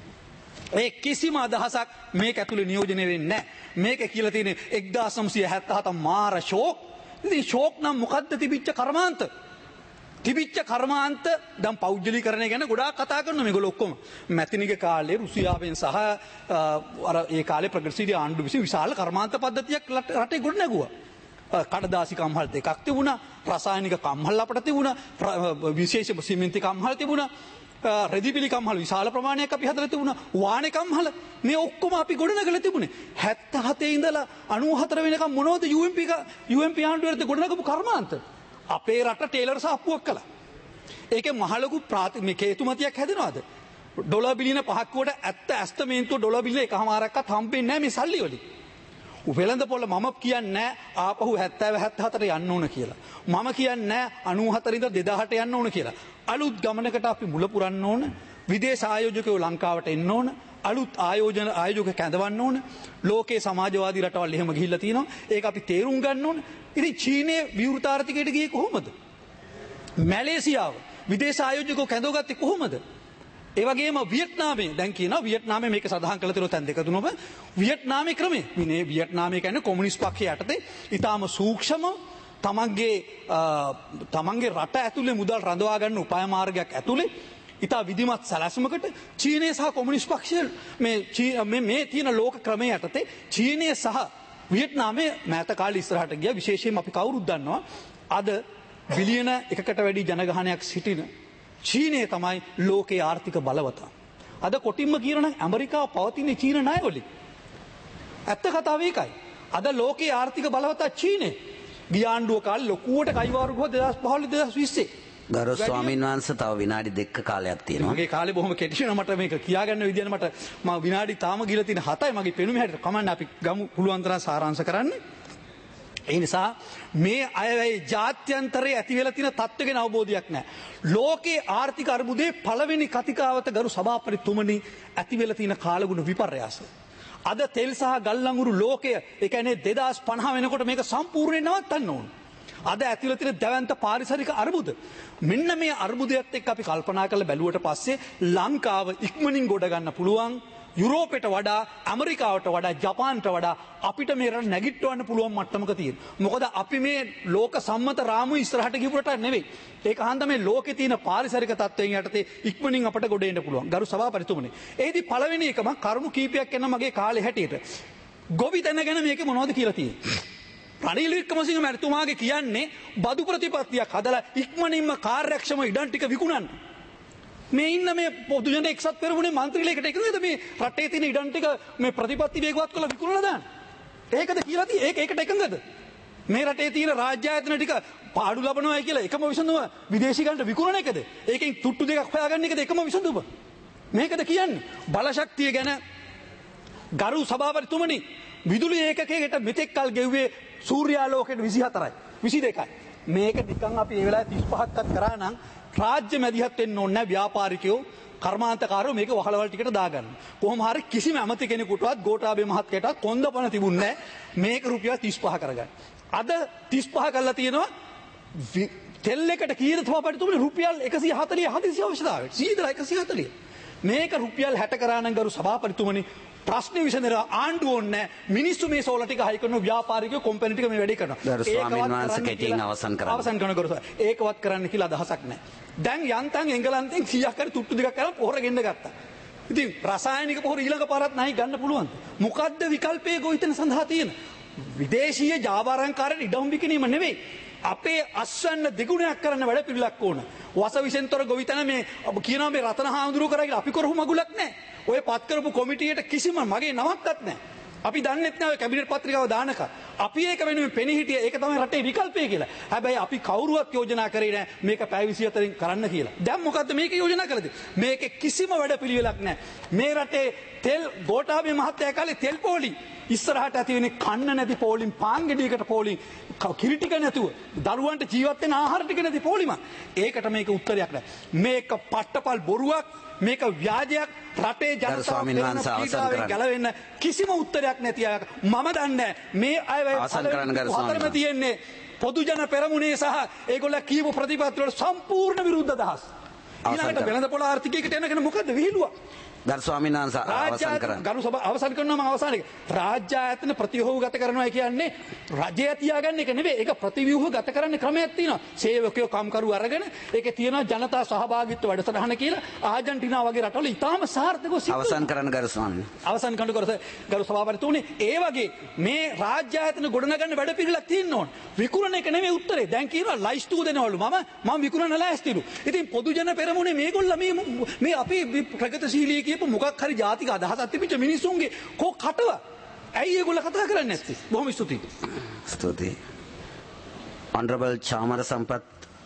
ඒ කිසිම අදහසක් මේක ඇතුලේ නියෝජනය වෙන්නේ නැහැ. මේක කියලා තියෙන්නේ 1977 මාර ෂෝක්. ඉතින් ෂෝක් නම් මොකද්ද තිබිච්ච කර්මාන්ත? තිබිච්ච කර්මාන්ත දැන් පෞද්ගලීකරණය ගැන ගොඩාක් කතා කරනවා මේගොල්ලෝ ඔක්කොම. මැතිනිගේ කාලේ රුසියාවෙන් සහ අර ඒ කාලේ ප්‍රගතිශීලී ආණ්ඩුව විසින් විශාල කර්මාන්ත පද්ධතියක් රටේ ගොඩ නැගුවා. කඩදාසි කම්හල් දෙකක් තිබුණා, රසායනික කම්හල් අපිට තිබුණා, විශේෂ සිමෙන්ති කම්හල් තිබුණා, රෙදිපිලි කම්හල් විශාල ප්‍රමාණයක් අපි හදලා තිබුණා, වාණේ කම්හල් මේ ඔක්කොම අපි ගොඩනගලා තිබුණේ. 77 ඉඳලා 94 වෙනකම් මොනවද UMP ආණ්ඩුවේද ගොඩනගපු කර්මාන්ත? අපේ රට ටේලර් සාප්පුවක් කළා. ඒකේ මහලොකු මේ හේතුමතියක් හැදෙනවද? ඩොලර් බිලියන 5ක් වට ඇස්තමේන්තුව ඩොලර් බිලියන 1.5ක්වත් හම්බෙන්නේ නැහැ මේ සල්ලි වලින්. වෙළඳ පොළ මම කියන්නේ ආපහු 70-74 යන්න ඕන කියලා. මම කියන්නේ 94 ඉඳලා 2008 යන්න ඕන කියලා. අලුත් ගමනකට අපි මුල පුරන්න ඕන. විදේශ ආයෝජකයෝ ලංකාවට එන්න ඕන. අලුත් ආයෝජක කැඳවන්න ඕන. ලෝකේ සමාජවාදී රටවල් එහෙම ගිහිල්ලා තියෙනවා. ඒක අපි තේරුම් ගන්න ඕන. ඉතින් චීනයේ විවෘත ආර්ථිකයට ගියේ කොහොමද? මැලේසියාව විදේශ ආයෝජකයෝ කැඳවගත්තේ කොහොමද? ඒ වගේම වියට්නාමයේ දැන් කියනවා වියට්නාමයේ මේක සඳහන් කළ තියෙනවා තැන් දෙක තුනම වියට්නාමයේ ක්‍රමය. මේ වියට්නාමයේ කියන්නේ කොමියුනිස්ට් පක්ෂය යටතේ ඊටාම සූක්ෂම තමන්ගේ රට ඇතුලේ මුදල් රඳවා ගන්න උපාය මාර්ගයක් ඇතුලේ ඉතා විධිමත් සැලැස්මකට චීනය සහ කොමියුනිස්ට් පක්ෂය මේ තියෙන ලෝක ක්‍රමයේ යටතේ චීනය සහ වියට්නාමයේ මෑත කාලේ ඉස්සරහට ගියා. විශේෂයෙන්ම අපි කවුරුත් දන්නවා අද බිලියන 1කට වැඩි ජනගහනයක් සිටින චීනය තමයි ලෝකයේ ආර්ථික බලවතා. අද කොටින්ම කියනනම් ඇමරිකාව පවතින චීන ණයවලින්. ඇත්ත කතාව ඒකයි. අද ලෝකයේ ආර්ථික බලවතා චීනය. ගිය ආණ්ඩුව කාලේ ලොකුවට කයිවාරු ගියා 2015 2020. ගරු ස්වාමීන් වහන්සේ තව විනාඩි 2ක කාලයක් තියෙනවා. මගේ කාලේ බොහොම කෙටි වෙනවා මට මේක කියාගන්න විදියට මට මම විනාඩි තාම ගිහලා තියෙන 7යි මගේ පෙනුම හැටියට කමන්න අපි ගමු පුළුවන් තරම් සාරාංශ කරන්න. ඒ නිසා මේ අයවැය ජාත්‍යන්තරයේ ඇති වෙලා තියෙන තත්ත්ව ගැන අවබෝධයක් නැහැ. ලෝකේ ආර්ථික අර්බුදයේ පළවෙනි කතිකාවත ගරු සභාපතිතුමනි ඇති වෙලා තියෙන කාලගුණ විපර්යාස. අද තෙල් සහ ගල් අඟුරු ලෝකය ඒ කියන්නේ 2050 වෙනකොට මේක සම්පූර්ණයෙන් නවත්තන්න ඕන. අද ඇතුළත තියෙන දැවැන්ත පාරිසරික අර්බුද. මෙන්න මේ අර්බුදයත් එක්ක අපි කල්පනා කරලා බැලුවට පස්සේ ලංකාව ඉක්මනින් ගොඩ ගන්න පුළුවන්. යුරෝපයට වඩා ඇමරිකාවට වඩා ජපාන්ට වඩා අපිට මේ රට නැගිටවන්න පුළුවන් මට්ටමක තියෙන. මොකද අපි මේ ලෝක සම්මත රාමුව ඉස්සරහට ගිහපු රටක් නෙවෙයි. ඒක හන්ද මේ ලෝකේ තියෙන පාරිසරික තත්ත්වයන් යටතේ ඉක්මනින් අපට ගොඩ එන්න පුළුවන්. ගරු සභාපතිතුමනි. ඒදී පළවෙනි එකම කරුණු කීපයක් එන්න මගේ කාලේ හැටියට. ගොවිතැන ගැන මේක මොනවද කියලා තියෙන්නේ. රනිල් වික්‍රමසිංහ මැතිතුමාගේ කියන්නේ බදු ප්‍රතිපත්තියක් හදලා ඉක්මනින්ම කාර්යක්ෂම ඉඩම් ටික විකුණන්න. මේ ඉන්න මේ පොදු ජන එක්සත් පෙරමුණේ මන්ත්‍රීලයකට එකද මේ රටේ තියෙන ඉඩම් ටික මේ ප්‍රතිපත්ති වේගවත් කරලා විකුණලා දාන්න. ඒකද කියලා තියෙන්නේ. ඒකට එකඟද? මේ රටේ තියෙන රාජ්‍ය ආයතන ටික පාඩු ලබනවායි කියලා එකම විසඳුම විදේශිකයන්ට විකුණන එකද? ඒකෙන් තුට්ටු දෙකක් හොයාගන්න එකද එකම විසඳුම? මේකද කියන්නේ? බලශක්තිය ගැන ගරු සභාපතිතුමනි විදුලි ඒකකයකට මෙතෙක් කල් ගෙව්වේ සූර්යාලෝකයට 24යි 22යි. මේක නිකන් අපි ඒ වෙලාවේ 35ක්වත් කරා නම් රාජ්‍ය මැදිහත් වෙන්න ඕනේ නැහැ ව්‍යාපාරිකයෝ කර්මාන්තකාරයෝ මේක වහලවල් ටිකට දාගන්න. කොහොම හරි කිසිම ඇමති කෙනෙකුටවත් ගෝඨාභය මහත්තයටත් කොන්දපණ තිබුණේ නැහැ මේක රුපියල් 35 කරගන්න. අද 35 කරලා තියෙනවා තෙල් එකට කීයද සභාපතිතුමනි රුපියල් 140 හදිසි අවශ්‍යතාවයට. 140. මේක රුපියල් 60 කරා නම් ගරු සභාපතිතුමනි ප්‍රශ්න විසඳන ආණ්ඩුව ඕනේ මිනිස්සු මේ සෝල ටික හයි කරන ව්‍යාපාරිකයෝ කම්පැනි ටික මේ වැඩේ කරනවා. ගරු ස්වාමීන් වහන්සේ කෙටියෙන් අවසන් කරන්න ගරු ඒකවත් කරන්න කියලා අදහසක් නැහැ. දැන් යන්තම් එංගලන්තෙන් 100ක් හරි තුට්ටු දෙකක් කරලා පොහොර ගෙන්න ගත්තා. ඉතින් රසායනික පොහොර ඊළඟ පාරත් නැහැ ගන්න පුළුවන්ද? මොකද්ද විකල්පයේ ගොවිතැන සඳහා තියෙන? විදේශීය ජාවාරම්කාරයන් ඉඩම් විකිණීම නෙවෙයි. අපේ අස්වැන්න දෙගුණයක් කරන්න වැඩ පිළිලක් ඕන. වසවිසෙන්තර ගොවිතැන මේ කියනවා මේ රතන හාමුදුරුවෝ කරා කියලා අපි කරපු මගුලක් නැහැ. ඔය පත් කරපු කොමිටියට කිසිම මගේ නමක්වත් නැහැ. අපි දන්නෙත් නැහැ ඔය කැබිනට් පත්‍රිකාව දානක. අපි ඒක වෙනුවෙන් පෙනී හිටියේ ඒක තමයි රටේ විකල්පය කියලා. හැබැයි අපි කවුරුවත් යෝජනා කරේ නැහැ මේක පැය 24න් කරන්න කියලා. දැන් මොකද්ද මේක යෝජනා කරන්නේ? මේකේ කිසිම වැඩපිළිවෙලක් නැහැ. මේ රටේ තෙල් ගෝඨාභය මහත්තයා කාලේ තෙල් පොලි ඉස්සරහට ඇති වෙන්නේ කන්න නැති පොලින් පාන් ගෙඩියකට පොලින් කිරි ටික නැතුව දරුවන්ට ජීවත් වෙන ආහාර ටික නැති පොලිම. ඒකට මේක උත්තරයක් නැහැ. මේක පට්ටපල් බොරුවක්. මේක ව්‍යාජයක්. රටේ ජනතාව ගැලවෙන්න කිසිම උත්තරයක් නැති අය මම දන්නේ මේ අය අතරම තියෙන්නේ පොදු ජන පෙරමුණේ සහ ඒගොල්ලෝ කියපු ප්‍රතිපත්ති වල සම්පූර්ණ විරුද්ධ අදහස්. ඊළඟට වෙළඳපොළ ආර්ථිකයකට යනකන මොකද්ද විහිළුවක්? ගරු ස්වාමීන් වහන්සේ අවසන් කරන්න. ගරු සභාව අවසන් කරනවා මම අවසානයේ. රාජ්‍ය ආයතන ප්‍රතිව්‍යුහගත කරනවා කියන්නේ රජය තියාගන්න එක නෙවෙයි. ඒක ප්‍රතිව්‍යුහගත කරන්න ක්‍රමයක් තියෙනවා. සේවකයෝ කම්කරු අරගෙන ඒකේ තියෙනවා ජනතා සහභාගීත්ව වැඩසටහන කියලා ආජන්ටිනා වගේ රටවල ඉතාම සාර්ථකව අවසන් කරන්න ගරු ස්වාමීන්. අවසන් කරන ගරු සභාපතිතුමනි ඒ වගේ මේ රාජ්‍ය ආයතන ගොඩනගන්න වැඩ පිළිලක් තියෙන්න ඕන. විකුණන එක නෙවෙයි උත්තරේ. දැන් කියනවා ලයිස්තුව දෙනවලු මම විකුණන ලෑස්තිලු. ඉතින් පොදු ජන පෙරමුණේ මේගොල්ලෝ මේ අපි ප්‍රගතිශීලී මොකක් හරි ජාතික අදහසක් තිබිච්ච මිනිස්සුන්ගේ කෝ කටව ඇයි ඒගොල්ලෝ කතා කරන්නේ නැත්තේ? බොහොම ස්තුතියි. ස්තුතියි. Honorable Chamara Sampath.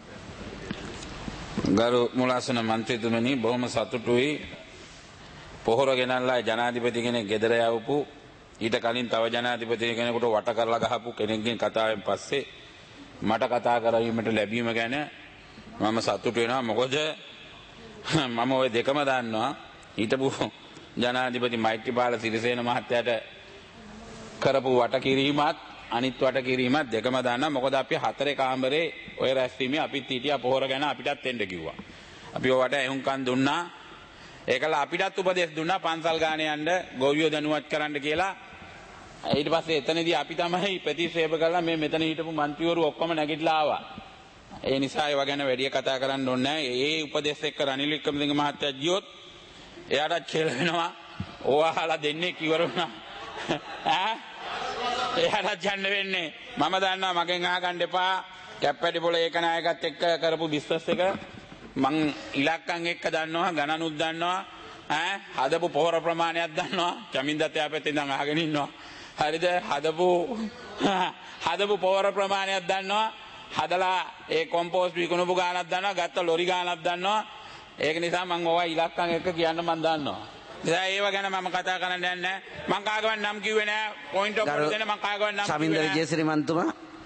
ගරු මුලාසන මන්ත්‍රීතුමනි බොහොම සතුටුයි. පොහොර ගෙනල්ලා ජනාධිපති කෙනෙක් ගෙදර යවපු ඊට කලින් තව ජනාධිපති කෙනෙකුට වට කරලා ගහපු කෙනෙක්ගෙන් කතාවෙන් පස්සේ මට කතා කරවීමට ලැබීම ගැන මම සතුටු වෙනවා. මොකද මම ওই දෙකම දන්නවා. ඊටපු ජනාධිපති මෛත්‍රීපාල සිරිසේන මහත්තයාට කරපු වට කිරීමත් අනිත් වට කිරීමත් දෙකම දන්නා. මොකද අපි හතරේ කාමරේ ඔය රැස්වීමේ අපිත් හිටියා පොහොර ගැන අපිටත් එන්න කිව්වා. අපි ඔයාට එහුම්කන් දුන්නා. ඒකල අපිටත් උපදෙස් දුන්නා පන්සල් ගානේ යන්න ගෝවියෝ දැනුවත් කරන්න කියලා. ඊට පස්සේ එතනදී අපි තමයි ප්‍රතික්ෂේප කළා මේ මෙතන හිටපු മന്ത്രിවරු ඔක්කොම නැගිටලා ආවා. ඒ නිසා ඒව ගැන වැඩි කතා කරන්න ඕනේ නැහැ. ඒ උපදෙස් එක්ක රනිල් වික්‍රමසිංහ මහත්තයා ගියොත් එයාට කියලා වෙනවා. ඕවාලා දෙන්නේ කිවරුණා. එයාට යන්න වෙන්නේ. මම දන්නවා මගෙන් අහගන්න එපා. කැප්පැටි පොළ ඒකනායකත් එක්ක කරපු බිස්නස් එක මං ඉලක්කම් එක්ක දන්නවා ගණනුත් දන්නවා. හදපු පොහොර ප්‍රමාණයක් දන්නවා. චමින්දත් යාපෙත්තෙන් ඉඳන් අහගෙන ඉන්නවා. හරිද? හදපු පොහොර ප්‍රමාණයක් දන්නවා. හදලා ඒ කොම්පෝස්ට් විකුණපු ගාණක් දන්නවා. ගත්ත ලොරි ගාණක් දන්නවා. ඒක නිසා මම ඕවා ඉලක්කම් එක්ක කියන්න මම දන්නවා. දැන් ඒව ගැන මම කතා කරන්න යන්නේ නැහැ. මම කාගවත් නම් කිව්වේ නැහැ. පොයින්ට් ඔෆ් වල දෙන මම කාගවත් නම් ශමින්ද විජේසිරි මන්තුමා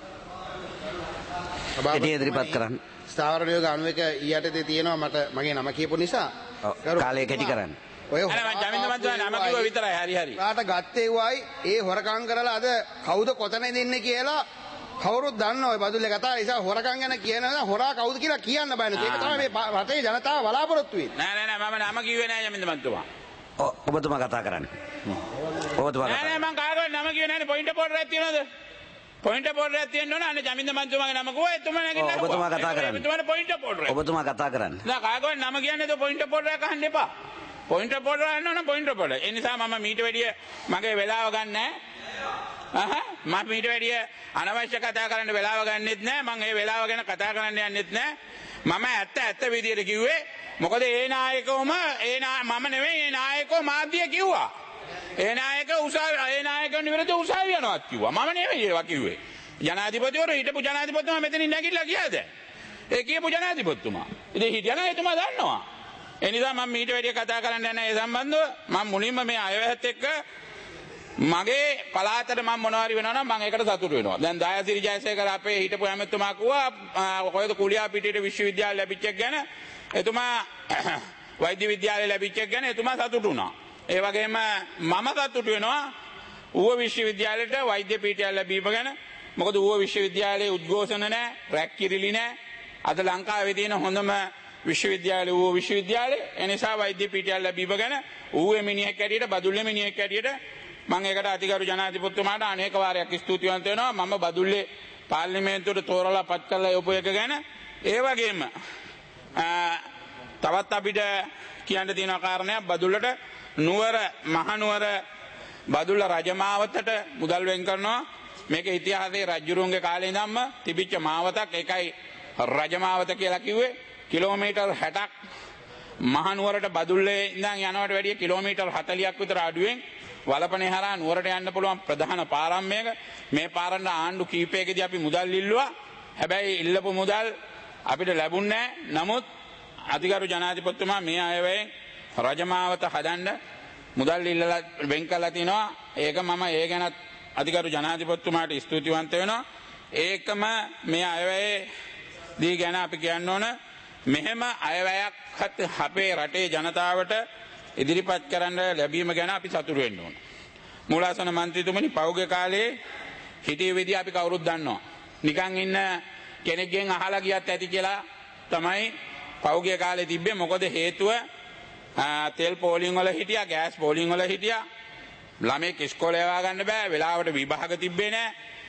එටි ඉදිරිපත් කරන්න. ස්ථාවර නියෝග 91 ඊයටදී තියෙනවා මට මගේ නම කියපු නිසා කාලය කෙටි කරන්න. ඔය මම ජමින්ද මන්තුමා නම කිව්වා විතරයි. හරි. රාට ගත්තේ වයි ඒ හොරකම් කරලා අද කවුද කොතනද ඉන්නේ කියලා කවුරුත් දන්නවා ඔය බදුල්ලේ කතාව නිසා හොරකම් ගැන කියනවා හොරා කවුද කියලා කියන්න බෑ නේද? ඒක තමයි මේ රටේ ජනතාව බලාපොරොත්තු වෙන්නේ. නෑ මම නම කිව්වේ නෑ ජමින්ද මන්තුමා. ඔබතුමා කතා කරන්න. ඔබතුමා කතා. නෑ මං කාගවත් නම කිව්වේ නෑනේ පොයින්ට් පොඩ් එකක් තියනවද? පොයින්ට් පොඩ් එකක් තියෙන්න ඕන අනේ ජමින්ද මන්තුමාගේ නම කිව්වා එතුමා නැගින්න. ඔබතුමා කතා කරන්න. එතුමාට පොයින්ට් පොඩ් එක. ඔබතුමා කතා කරන්න. නෑ කාගවත් නම කියන්නේ તો පොයින්ට් පොඩ් එකක් අහන්න එපා. පොයින්ට් පොඩ් එක අහන්න ඕන පොයින්ට් පොඩ්. ඒ නිසා මම මීට වැඩිය මගේ වෙලාව ගන්න නෑ. මම මීට වැඩිය අනවශ්‍ය කතා කරන්න වෙලාව ගන්නෙත් නෑ. මම ඒ වෙලාව ගැන කතා කරන්න යන්නෙත් නෑ. මම ඇත්ත විදියට කිව්වේ. මොකද ඒ නායකවම මම නෙවෙයි ඒ නායකව මාධ්‍ය කිව්වා. ඒ නායකයන් විරුද්ධ උසාවි යනවත් කිව්වා. මම නෙවෙයි ඒවා කිව්වේ. ජනාධිපතිවරු හිටපු ජනාධිපතිතුමා මෙතනින් නැගිටලා ගියාද? ඒ කියපු ජනාධිපතිතුමා. ඉතින් හිටියනම් එතුමා දන්නවා. ඒ නිසා මම මීට වැඩිය කතා කරන්න යන ඒ සම්බන්ධව මම මුලින්ම මේ අයවැයත් එක්ක මගේ පළාතට මම මොනවාරි වෙනවා නම් මම ඒකට සතුටු වෙනවා. දැන් දයාසිරි ජයසේකර අපේ හිටපු ඇමතුමා කිව්වා කොහෙද කුලියා පිටියේ විශ්වවිද්‍යාල ලැබිච්ච එක ගැන එතුමා වෛද්‍ය විද්‍යාලය ලැබිච්ච එක ගැන එතුමා සතුටු වුණා. ඒ වගේම මම සතුටු වෙනවා ඌව විශ්වවිද්‍යාලයට වෛද්‍ය පීඨයක් ලැබීම ගැන. මොකද ඌව විශ්වවිද්‍යාලයේ උද්ඝෝෂණ නැහැ, රැක් කිරිලි නැහැ. අද ලංකාවේ තියෙන හොඳම විශ්වවිද්‍යාලය ඌව විශ්වවිද්‍යාලය. ඒ නිසා වෛද්‍ය පීඨයක් ලැබීම ගැන ඌවේ මිනිහෙක් ඇටියට බදුල්ලේ මිනිහෙක් ඇටියට මම ඒකට අතිගරු ජනාධිපතිතුමාට අනේක වාරයක් ස්තුතිවන්ත වෙනවා. මම බදුල්ලේ පාර්ලිමේන්තුවට තෝරලා පත් කරලා යොපු එක ගැන. ඒ වගේම තවත් අපිට කියන්න තියෙන කාරණයක් බදුල්ලට නුවර මහනුවර බදුල්ල රජමාවතට මුදල් වෙන් කරනවා. මේක ඉතිහාසයේ රජුරුන්ගේ කාලේ ඉඳන්ම තිබිච්ච මාවතක්. ඒකයි රජමාවත කියලා කිව්වේ. කිලෝමීටර් 60ක් මහනුවරට බදුල්ලේ ඉඳන් යනවට වැඩිය කිලෝමීටර් 40ක් විතර අඩුවෙන් වලපනේ හරහා නුවරට යන්න පුළුවන් ප්‍රධාන පාරම්මයක. මේ පාරන්න ආණ්ඩු කීපයකදී අපි මුදල් ඉල්ලුවා. හැබැයි ඉල්ලපු මුදල් අපිට ලැබුණේ නැහැ. නමුත් අතිගරු ජනාධිපතිතුමා මේ අයවැයෙන් රජමාවත හදන්න මුදල් ඉල්ලලා වෙන් කළා තිනවා. ඒක මම ඒ ගැනත් අතිගරු ජනාධිපතිතුමාට ස්තුතිවන්ත වෙනවා. ඒකම මේ අයවැයේ දී ගැන අපි කියන්න ඕන මෙහෙම අයවැයක් අපේ රටේ ජනතාවට ඉදිරිපත් කරන්න ලැබීම ගැන අපි සතුටු වෙන්න ඕන. මූලාසන මන්ත්‍රීතුමනි පෞගේ කාලේ හිටිය විදිහ අපි කවුරුත් දන්නවා. නිකන් ඉන්න කෙනෙක්ගෙන් අහලා ගියත් ඇති කියලා තමයි පෞගේ කාලේ තිබ්බේ. මොකද හේතුව තෙල් පෝලිං වල හිටියා, ගෑස් පෝලිං වල හිටියා. ළමෙක් ඉස්කෝලේ යවා ගන්න බෑ. වෙලාවට විභාග තිබ්බේ නෑ.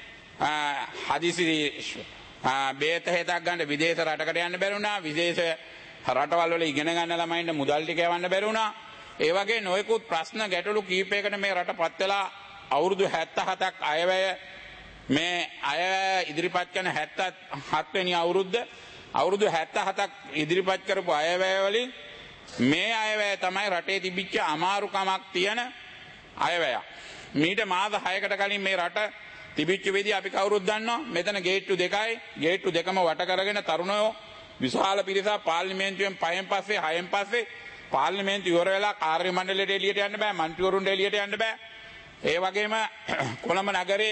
හදිසි බේත හේතක් ගන්න විදේශ රටකට යන්න බැරි වුණා. විදේශ රටවල් වල ඉගෙන ගන්න ළමයින්ට මුදල් ටික යවන්න බැරි වුණා. ඒ වගේ නොයෙකුත් ප්‍රශ්න ගැටලු කීපයකට මේ රටපත් වෙලා අවුරුදු 77ක් අයවැය මේ අයවැය ඉදිරිපත් කරන 77 වෙනි අවුරුදු 77ක් ඉදිරිපත් කරපු අයවැය වලින් මේ අයවැය තමයි රටේ තිබිච්ච අමාරුකමක් තියෙන අයවැය. මීට මාස 6කට කලින් මේ රට තිබිච්ච විදිහ අපි කවුරුත් දන්නවා. මෙතන ගේට්ටු දෙකයි. ගේට්ටු දෙකම වට කරගෙන තරුණයෝ විශාල පිරිසක් පාර්ලිමේන්තුවෙන් 5න් පස්සේ 6න් පස්සේ පාර්ලිමේන්තු ඉවර වෙලා කාර්ය මණ්ඩලයට එළියට යන්න බෑ. මන්ත්‍රීවරුන්ට එළියට යන්න බෑ. ඒ වගේම කොළඹ නගරේ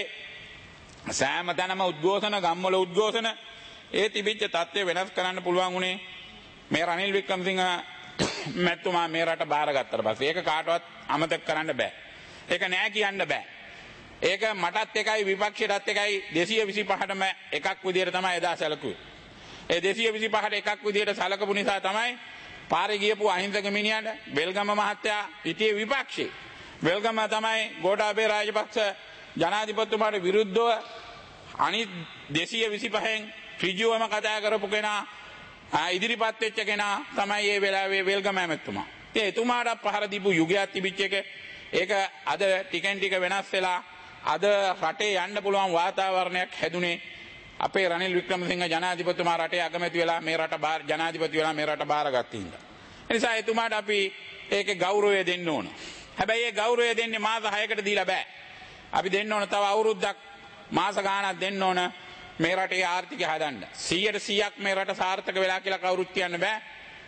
සෑම තැනම උද්ඝෝෂණ, ගම්වල උද්ඝෝෂණ ඒ තිබිච්ච තත්ත්වය වෙනස් කරන්න පුළුවන් උනේ මේ රනිල් වික්‍රමසිංහ මැතිතුමා මේ රට බාරගත්තට පස්සේ. ඒක කාටවත් අමතක කරන්න බෑ. ඒක නෑ කියන්න බෑ. ඒක මටත් එකයි විපක්ෂයටත් එකයි 225ටම එකක් විදියට තමයි එදා සැලකුවේ. ඒ 225ට එකක් විදියට සැලකපු නිසා තමයි පාරේ ගියපු අහිංසක මිනිහට වෙල්ගම මහත්තයා හිටියේ විපක්ෂේ. වෙල්ගම තමයි ගෝඨාභය රාජපක්ෂ ජනාධිපතිතුමාට විරුද්ධව අනිත් 225න් ඍජුවම කතා කරපු කෙනා ඉදිරිපත් වෙච්ච කෙනා තමයි මේ වෙලාවේ වෙල්ගම ඇමතුමා. ඉතින් එතුමාට පහර දීපු යුගයක් තිබිච්ච එක ඒක අද ටිකෙන් ටික වෙනස් වෙලා අද රටේ යන්න පුළුවන් වාතාවරණයක් හැදුනේ අපේ රනිල් වික්‍රමසිංහ ජනාධිපතිතුමා රටේ අගමැති වෙලා මේ රට ජනාධිපති වෙලා මේ රට බාරගත්තා ඉඳලා. ඒ නිසා එතුමාට අපි ඒකේ ගෞරවය දෙන්න ඕන. හැබැයි ඒ ගෞරවය දෙන්නේ මාස 6කට දීලා බෑ. අපි දෙන්න ඕන තව අවුරුද්දක් මාස ගාණක් දෙන්න ඕන මේ රටේ ආර්ථිකය හදන්න. 100% මේ රට සාර්ථක වෙලා කියලා කවුරුත් කියන්න බෑ.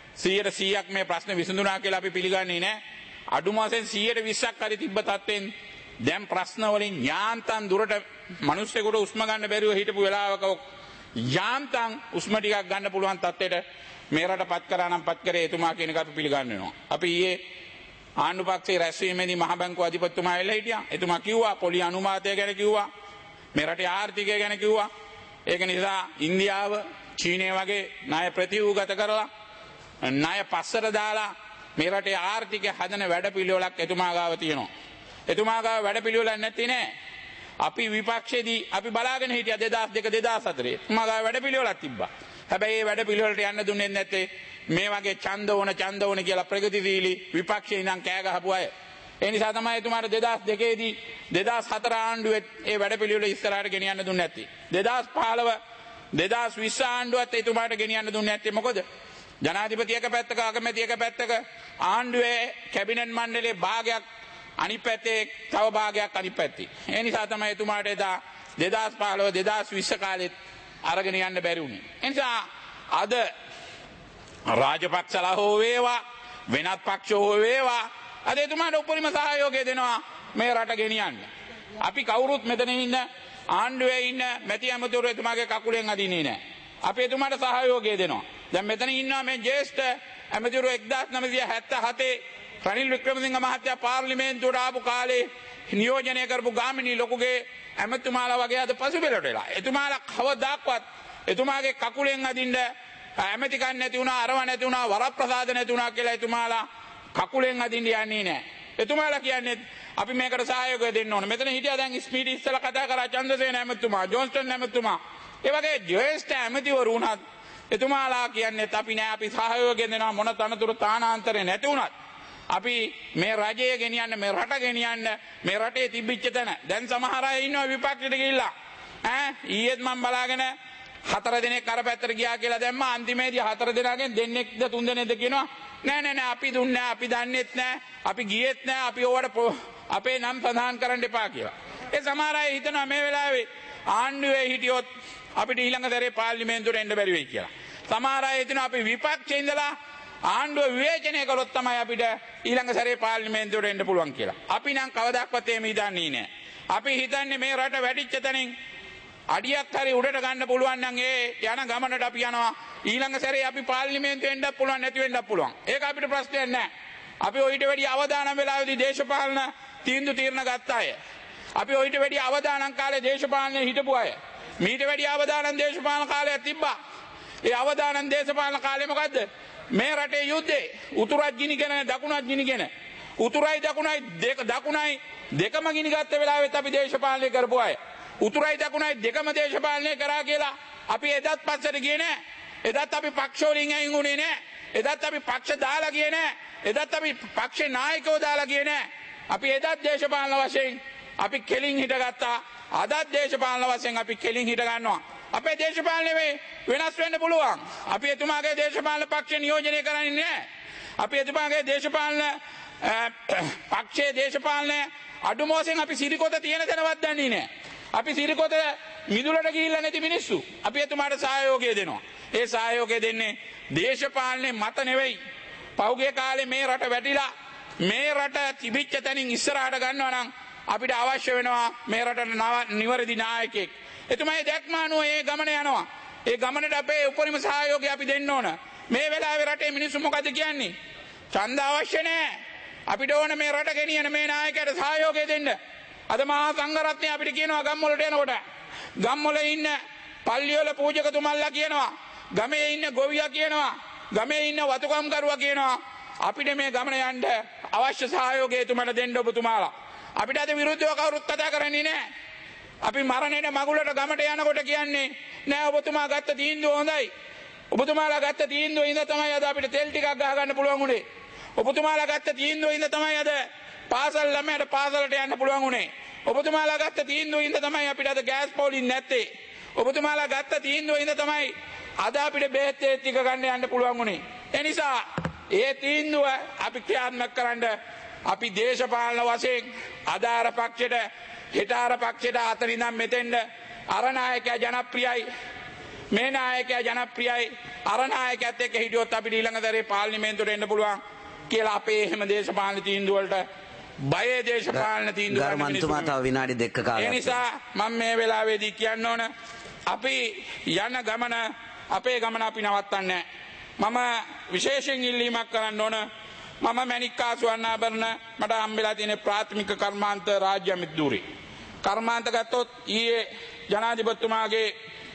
100% මේ ප්‍රශ්න විසඳුණා කියලා අපි පිළිගන්නේ නැහැ. අඩුම වශයෙන් 120ක් හරි තිබ්බ තත්ත්වෙන් දැන් ප්‍රශ්න වලින් යාන්තම් දුරට මිනිස්සුෙකුට උස්ම ගන්න බැරිව හිටපු වෙලාවක යාන්තම් උස්ම ටිකක් ගන්න පුළුවන් තත්ත්වයට මේ රටපත් කරා නම් පත් කරේ එතුමා කියන එක අපි පිළිගන්නවා. අපි ඊයේ ආණ්ඩු පක්ෂයේ රැස්වීමේදී මහ බැංකුව අධිපතිතුමා එල්ල හිටියා. එතුමා කිව්වා පොලි අනුමාතය ගැන කිව්වා. මේ රටේ ආර්ථිකය ගැන කිව්වා. ඒක නිසා ඉන්දියාව චීනය වගේ ණය ප්‍රතිව්‍යුහගත කරලා ණය පස්සට දාලා මේ රටේ ආර්ථිකය හදන වැඩපිළිවෙලක් එතුමා ගාව තියෙනවා. එතුමා ගාව වැඩපිළිවෙලක් නැති නෑ. අපි විපක්ෂයේදී අපි බලාගෙන හිටියා 2002 2004 එතුමා ගාව වැඩපිළිවෙලක් තිබ්බා. හැබැයි මේ වැඩපිළිවෙලට යන්න දුන්නේ නැත්තේ මේ වගේ ඡන්ද ඕන කියලා ප්‍රගතිශීලී විපක්ෂයේ ඉඳන් කෑ ගහපු අය. ඒ නිසා තමයි එතුමාට 2002 දී 2004 ආණ්ඩුවේ ඒ වැඩපිළිවෙල ඉස්සරහට ගෙනියන්න දුන්නේ නැත්තේ. 2015 2020 ආණ්ඩුවත් එතුමාට ගෙනියන්න දුන්නේ නැත්තේ මොකද? ජනාධිපති එක පැත්තක අගමැති එක පැත්තක ආණ්ඩුවේ කැබිනට් මණ්ඩලයේ භාගයක් අනිත් පැත්තේ තව භාගයක් අනිත් පැත්තේ. ඒ නිසා තමයි එතුමාට එදා 2015 2020 කාලෙත් අරගෙන යන්න බැරි වුණේ. ඒ නිසා අද රාජපක්ෂලා හෝ වේවා වෙනත් පක්ෂ හෝ වේවා අද එතුමාට උපරිම සහයෝගය දෙනවා මේ රට ගෙනියන්න. අපි කවුරුත් මෙතන ඉන්න ආණ්ඩුවේ ඉන්න මැති ඇමතිවරු එතුමාගේ කකුලෙන් අදින්නේ නැහැ. අපි එතුමාට සහයෝගය දෙනවා. දැන් මෙතන ඉන්නවා මේ ජ්‍යෙෂ්ඨ ඇමතිවරු 1977 රනිල් වික්‍රමසිංහ මහත්තයා පාර්ලිමේන්තුවට ආපු කාලේ නියෝජනය කරපු ගාමිණී ලොකුගේ ඇමතුමාලා වගේ අද පසුබිමට වෙලා. එතුමාලා කවදාක්වත් එතුමාගේ කකුලෙන් අදින්න ඇමතිකම් නැති වුණා, අරව නැති වුණා, වරප්‍රසාද නැති වුණා කියලා එතුමාලා කකුලෙන් අදින්න යන්නේ නැහැ. එතුමාලා කියන්නේ අපි මේකට සහයෝගය දෙන්න ඕන. මෙතන හිටියා දැන් ස්පීඩි ඉස්සලා කතා කරා චන්ද්‍රසේන ඇමතුමා, ජොන්ස්ටන් ඇමතුමා. ඒ වගේ ජ්‍යෙෂ්ඨ ඇමතිවරු වුණත් එතුමාලා කියන්නේ අපි නෑ අපි සහයෝගය දෙනවා මොන තනතුරු තානාන්තරේ නැති වුණත්. අපි මේ රජය ගෙනියන්න මේ රට ගෙනියන්න මේ රටේ තිබිච්ච තැන දැන් සමහර අය ඉන්නවා විපක්ෂයට ගිහිල්ලා ඊයේත් මම බලාගෙන 4 දිනක් අර පැත්තට ගියා කියලා දැම්ම අන්තිමේදී 4 දිනකින් දෙන්නෙක්ද 3 දෙනෙක්ද කියනවා නෑ අපි දුන්නේ නෑ අපි දන්නෙත් නෑ අපි ගියෙත් නෑ අපි ඕවට අපේ නම් සඳහන් කරන්න එපා කියලා. ඒ සමහර අය හිතනවා මේ වෙලාවේ ආණ්ඩුවේ හිටියොත් අපිට ඊළඟ සැරේ පාර්ලිමේන්තුවට එන්න බැරි වෙයි කියලා. සමහර අය හිතනවා අපි විපක්ෂේ ඉඳලා ආණ්ඩුව විවේචනය කළොත් තමයි අපිට ඊළඟ සැරේ පාර්ලිමේන්තුවට එන්න පුළුවන් කියලා. අපි නම් කවදාවත් එහෙම හිතන්නේ නැහැ. අපි හිතන්නේ මේ රට වැටිච්ච තැනින් අඩියක් හරි උඩට ගන්න පුළුවන් නම් ඒ යන ගමනට අපි යනවා. ඊළඟ සැරේ අපි පාර්ලිමේන්තුවෙට එන්නත් පුළුවන් නැති වෙන්නත් පුළුවන්. ඒක අපිට ප්‍රශ්නයක් නැහැ. අපි ඔයිට වැඩි අවදානම් වෙලාවේදී දේශපාලන තීරණ ගත්ත අය. අපි ඔයිට වැඩි අවදානම් කාලේ දේශපාලනේ හිටපු අය. මීට වැඩි අවදානම් දේශපාලන කාලයක් තිබ්බා. ඒ අවදානම් දේශපාලන කාලේ මොකද්ද? මේ රටේ යුද්ධේ උතුරත් ගිනිගෙන දකුණත් ගිනිගෙන උතුරයි දකුණයි දකුණයි දෙකම ගිනි ගත්ත වෙලාවෙත් අපි දේශපාලනය කරපු අය. උතුරයි දකුණයි දෙකම දේශපාලනය කරා කියලා අපි එදත් පස්සට ගියේ නෑ. එදත් අපි පක්ෂ වලින් අයින් වුණේ නෑ. එදත් අපි පක්ෂ දාලා ගියේ නෑ. එදත් අපි පක්ෂේ නායකයෝ දාලා ගියේ නෑ. අපි එදත් දේශපාලන වශයෙන් අපි කෙලින් හිටගත්තා. අදත් දේශපාලන වශයෙන් අපි කෙලින් හිට ගන්නවා. අපේ දේශපාලනය වෙනස් වෙන්න පුළුවන්. අපි එතුමාගේ දේශපාලන පක්ෂ නියෝජනය කරන්නේ නැහැ. අපි එතුමාගේ දේශපාලන පක්ෂයේ දේශපාලනය අඩුමෝසෙන් අපි සිරිකොත තියෙන තැනවත් දන්නේ නැහැ. අපි සිරිකොත මිදුලට ගිහිල්ලා නැති මිනිස්සු. අපි එතුමාට සහයෝගය දෙනවා. ඒ සහයෝගය දෙන්නේ දේශපාලනේ මත නෙවෙයි. පෞගේ කාලේ මේ රට වැටිලා මේ රට තිබිච්ච තැනින් ඉස්සරහට ගන්නවා නම් අපිට අවශ්‍ය වෙනවා මේ රටට නිවැරදි නායකයෙක්. එතුමයි දැක්මානුව ඒ ගමන යනවා. ඒ ගමනට අපේ උපරිම සහයෝගය අපි දෙන්න ඕන. මේ වෙලාවේ රටේ මිනිස්සු මොකද කියන්නේ? ඡන්ද අවශ්‍ය නැහැ. අපිට ඕන මේ රට ගෙනියන මේ නායකයට සහයෝගය දෙන්න. අද මහා සංඝරත්නය අපිට කියනවා ගම්වලට යනකොට. ගම්වල ඉන්න පල්ලිවල පූජකතුමල්ලා කියනවා. ගමේ ඉන්න ගොවියා කියනවා. ගමේ ඉන්න වතුකම්කරුවා කියනවා. අපිට මේ ගමන යන්න අවශ්‍ය සහයෝගය එතුමාට දෙන්න ඔබතුමාලා. අපිට අද විරුද්ධව කවුරුත් කතා කරන්නේ නැහැ. අපි මරණයට මගුලට ගමට යනකොට කියන්නේ නෑ ඔබතුමා ගත්ත තීන්දුව හොඳයි. ඔබතුමාලා ගත්ත තීන්දුව ඉඳ තමයි අද අපිට තෙල් ටිකක් ගහ ගන්න පුළුවන් උනේ. ඔබතුමාලා ගත්ත තීන්දුව ඉඳ තමයි අද පාසල් ළමයට පාසලට යන්න පුළුවන් උනේ. ඔබතුමාලා ගත්ත තීන්දුව ඉඳ තමයි අපිට අද ගෑස් පොලින් නැත්තේ. ඔබතුමාලා ගත්ත තීන්දුව ඉඳ තමයි අද අපිට බෙහෙත් ටික ගන්න යන්න පුළුවන් උනේ. ඒ නිසා ඒ තීන්දුව අපි ක්‍රියාත්මක කරන්න අපි දේශපාලන වශයෙන් අදාර පක්ෂයට හිතාර පක්ෂයට අතරින්නම් මෙතෙන්ද අර නායකයා ජනප්‍රියයි මේ නායකයා ජනප්‍රියයි අර නායකයාත් එක්ක හිටියොත් අපිට ඊළඟ දරේ පාර්ලිමේන්තුවට එන්න පුළුවන් කියලා අපේ එහෙම දේශපාලන තීන්දුව වලට බයේ දේශපාලන තීන්දුව ගන්න මන්තුමා තව විනාඩි 2ක කාලයක්. ඒ නිසා මම මේ වෙලාවේදී කියන්න ඕන අපි යන ගමන අපේ ගමන අපි නවත්තන්නේ නැහැ. මම විශේෂයෙන් ඉල්ලීමක් කරන්න ඕන. මම මැණික් කාසු වන්නාභරණ මට හම්බෙලා තියෙන ප්‍රාථමික කර්මාන්ත රාජ්‍ය මිද්දූරේ කර්මාන්ත ගත්තොත් ඊයේ ජනාධිපතිතුමාගේ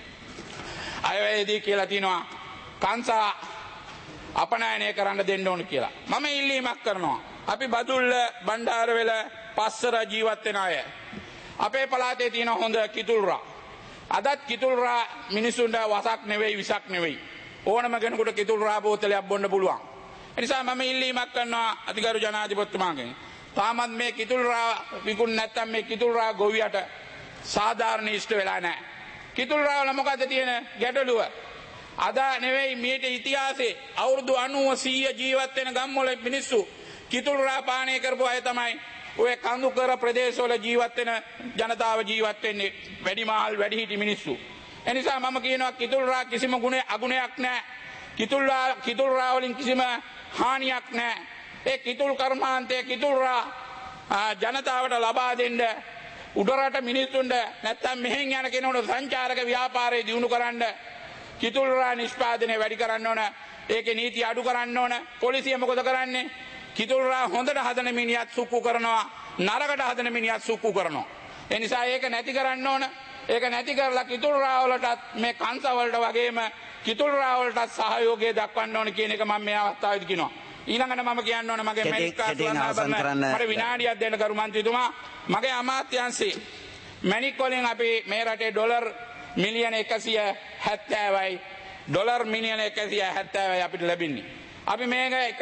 අයවැයේදී කියලා තිනවා කංසා අපනයනය කරන්න දෙන්න ඕන කියලා. මම ඉල්ලීමක් කරනවා. අපි බදුල්ල බණ්ඩාරවෙල පස්සර ජීවත් වෙන අය. අපේ පළාතේ තියෙන හොඳ කිතුල්රා. අදත් කිතුල්රා මිනිසුන්ට වසක් නෙවෙයි විසක් නෙවෙයි. ඕනම කෙනෙකුට කිතුල්රා බෝතලයක් බොන්න පුළුවන්. ඒ නිසා මම ඉල්ලීමක් කරනවා අතිගරු ජනාධිපතිතුමාගෙන්. තාමත් මේ කිතුල්රා විකුණ නැත්තම් මේ කිතුල්රා ගොවියට සාධාරණ ඉෂ්ට වෙලා නැහැ. කිතුල්රා වල මොකද තියෙන ගැටලුව? අද නෙවෙයි මේට ඉතිහාසයේ අවුරුදු 90 100 ජීවත් වෙන ගම්වල මිනිස්සු කිතුල්රා පානය කරපු අය තමයි ඔය කඳුකර ප්‍රදේශවල ජීවත් වෙන ජනතාව ජීවත් වෙන්නේ වැඩිමහල් වැඩිහිටි මිනිස්සු. ඒ නිසා මම කියනවා කිතුල්රා කිසිම අගුණයක් නැහැ. කිතුල්රා වලින් කිසිම හානියක් නැහැ. ඒ කිතුල් කර්මාන්තයේ කිතුල්රා ජනතාවට ලබා දෙන්න උඩරට මිනිස්සුන්ට නැත්තම් මෙහෙන් යන කෙනෙකුට සංචාරක ව්‍යාපාරය දියුණු කරන්න කිතුල්රා නිෂ්පාදනය වැඩි කරන්න ඕන. ඒකේ නීති අඩු කරන්න ඕන. පොලිසිය මොකද කරන්නේ? කිතුල්රා හොඳට හදන මිනිහත් සුක්කු කරනවා, නරකට හදන මිනිහත් සුක්කු කරනවා. ඒ නිසා ඒක නැති කරන්න ඕන. ඒක නැති කරලා කිතුල්රා වලටත් මේ කංශ වලට වගේම කිතුල්රා වලටත් සහයෝගය දක්වන්න ඕන කියන එක මම මේ අවස්ථාවේදී කියනවා. ඊළඟට මම කියන්න ඕන මගේ මැනික් මට විනාඩියක් දෙන්න කරු මන්ත්‍රීතුමා. මගේ අමාත්‍යාංශේ මැනික් වලින් අපි මේ රටේ ඩොලර් මිලියන 170යි ඩොලර් මිලියන 170යි අපිට ලැබෙන්නේ. අපි මේක එක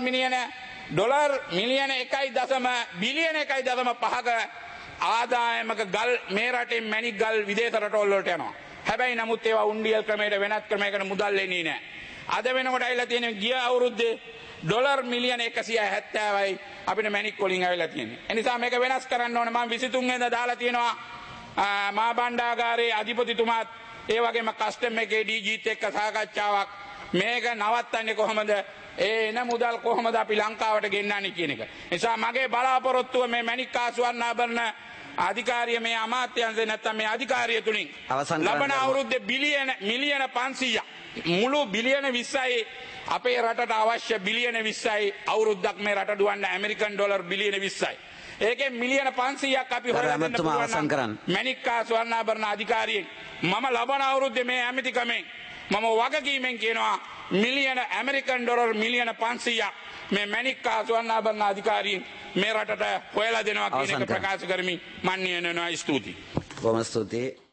ඩොලර් මිලියන 1 බිලියන 1.5ක ආදායමක ගල් මේ රටේ මැනික් ගල් විදේශ රටවල් වලට යනවා. හැබැයි නමුත් ඒවා උණ්ඩියල් ක්‍රමයට වෙනත් ක්‍රමයකට මුදල් එන්නේ නැහැ. අද වෙනකොට ඇවිල්ලා තියෙන ගිය අවුරුද්දේ ඩොලර් මිලියන 170යි අපිට මැනික් වලින් ඇවිල්ලා තියෙන්නේ. ඒ නිසා මේක වෙනස් කරන්න ඕනේ. මම 23 වෙනිදා දාලා තියෙනවා මහා බණ්ඩාගාරයේ අධිපතිතුමාත් ඒ වගේම කස්ටම් එකේ ඩීජීත් එක්ක සාකච්ඡාවක් මේක නවත්තන්නේ කොහොමද? එන මුදල් කොහොමද අපි ලංකාවට ගෙන්නන්නේ කියන එක. නිසා මගේ බලාපොරොත්තුව මේ මැනික් ආසවර්ණාභරණ අධිකාරිය මේ අමාත්‍යංශය නැත්තම් මේ අධිකාරිය තුලින් ලබන අවුරුද්දේ මිලියන 500ක් මුළු බිලියන 20යි අපේ රටට අවශ්‍ය බිලියන 20යි අවුරුද්දක් මේ රට දුවන්න ඇමරිකන් ඩොලර් බිලියන 20යි. ඒකෙන් මිලියන 500ක් අපි හොයලා දෙන්න පුළුවන්. මැනික්කා ස්වර්ණාභරණ අධිකාරියෙන් මම ලබන අවුරුද්දේ මේ ඇමතිකමෙන් මම වගකීමෙන් කියනවා මිලියන ඇමරිකන් ඩොලර් මිලියන 500ක් මේ මැනික්කා ස්වර්ණාභරණ අධිකාරියෙන් මේ රටට හොයලා දෙනවා කියන එක ප්‍රකාශ කරමින් මන් නියනවා. ස්තුතියි. බොහොම ස්තුතියි.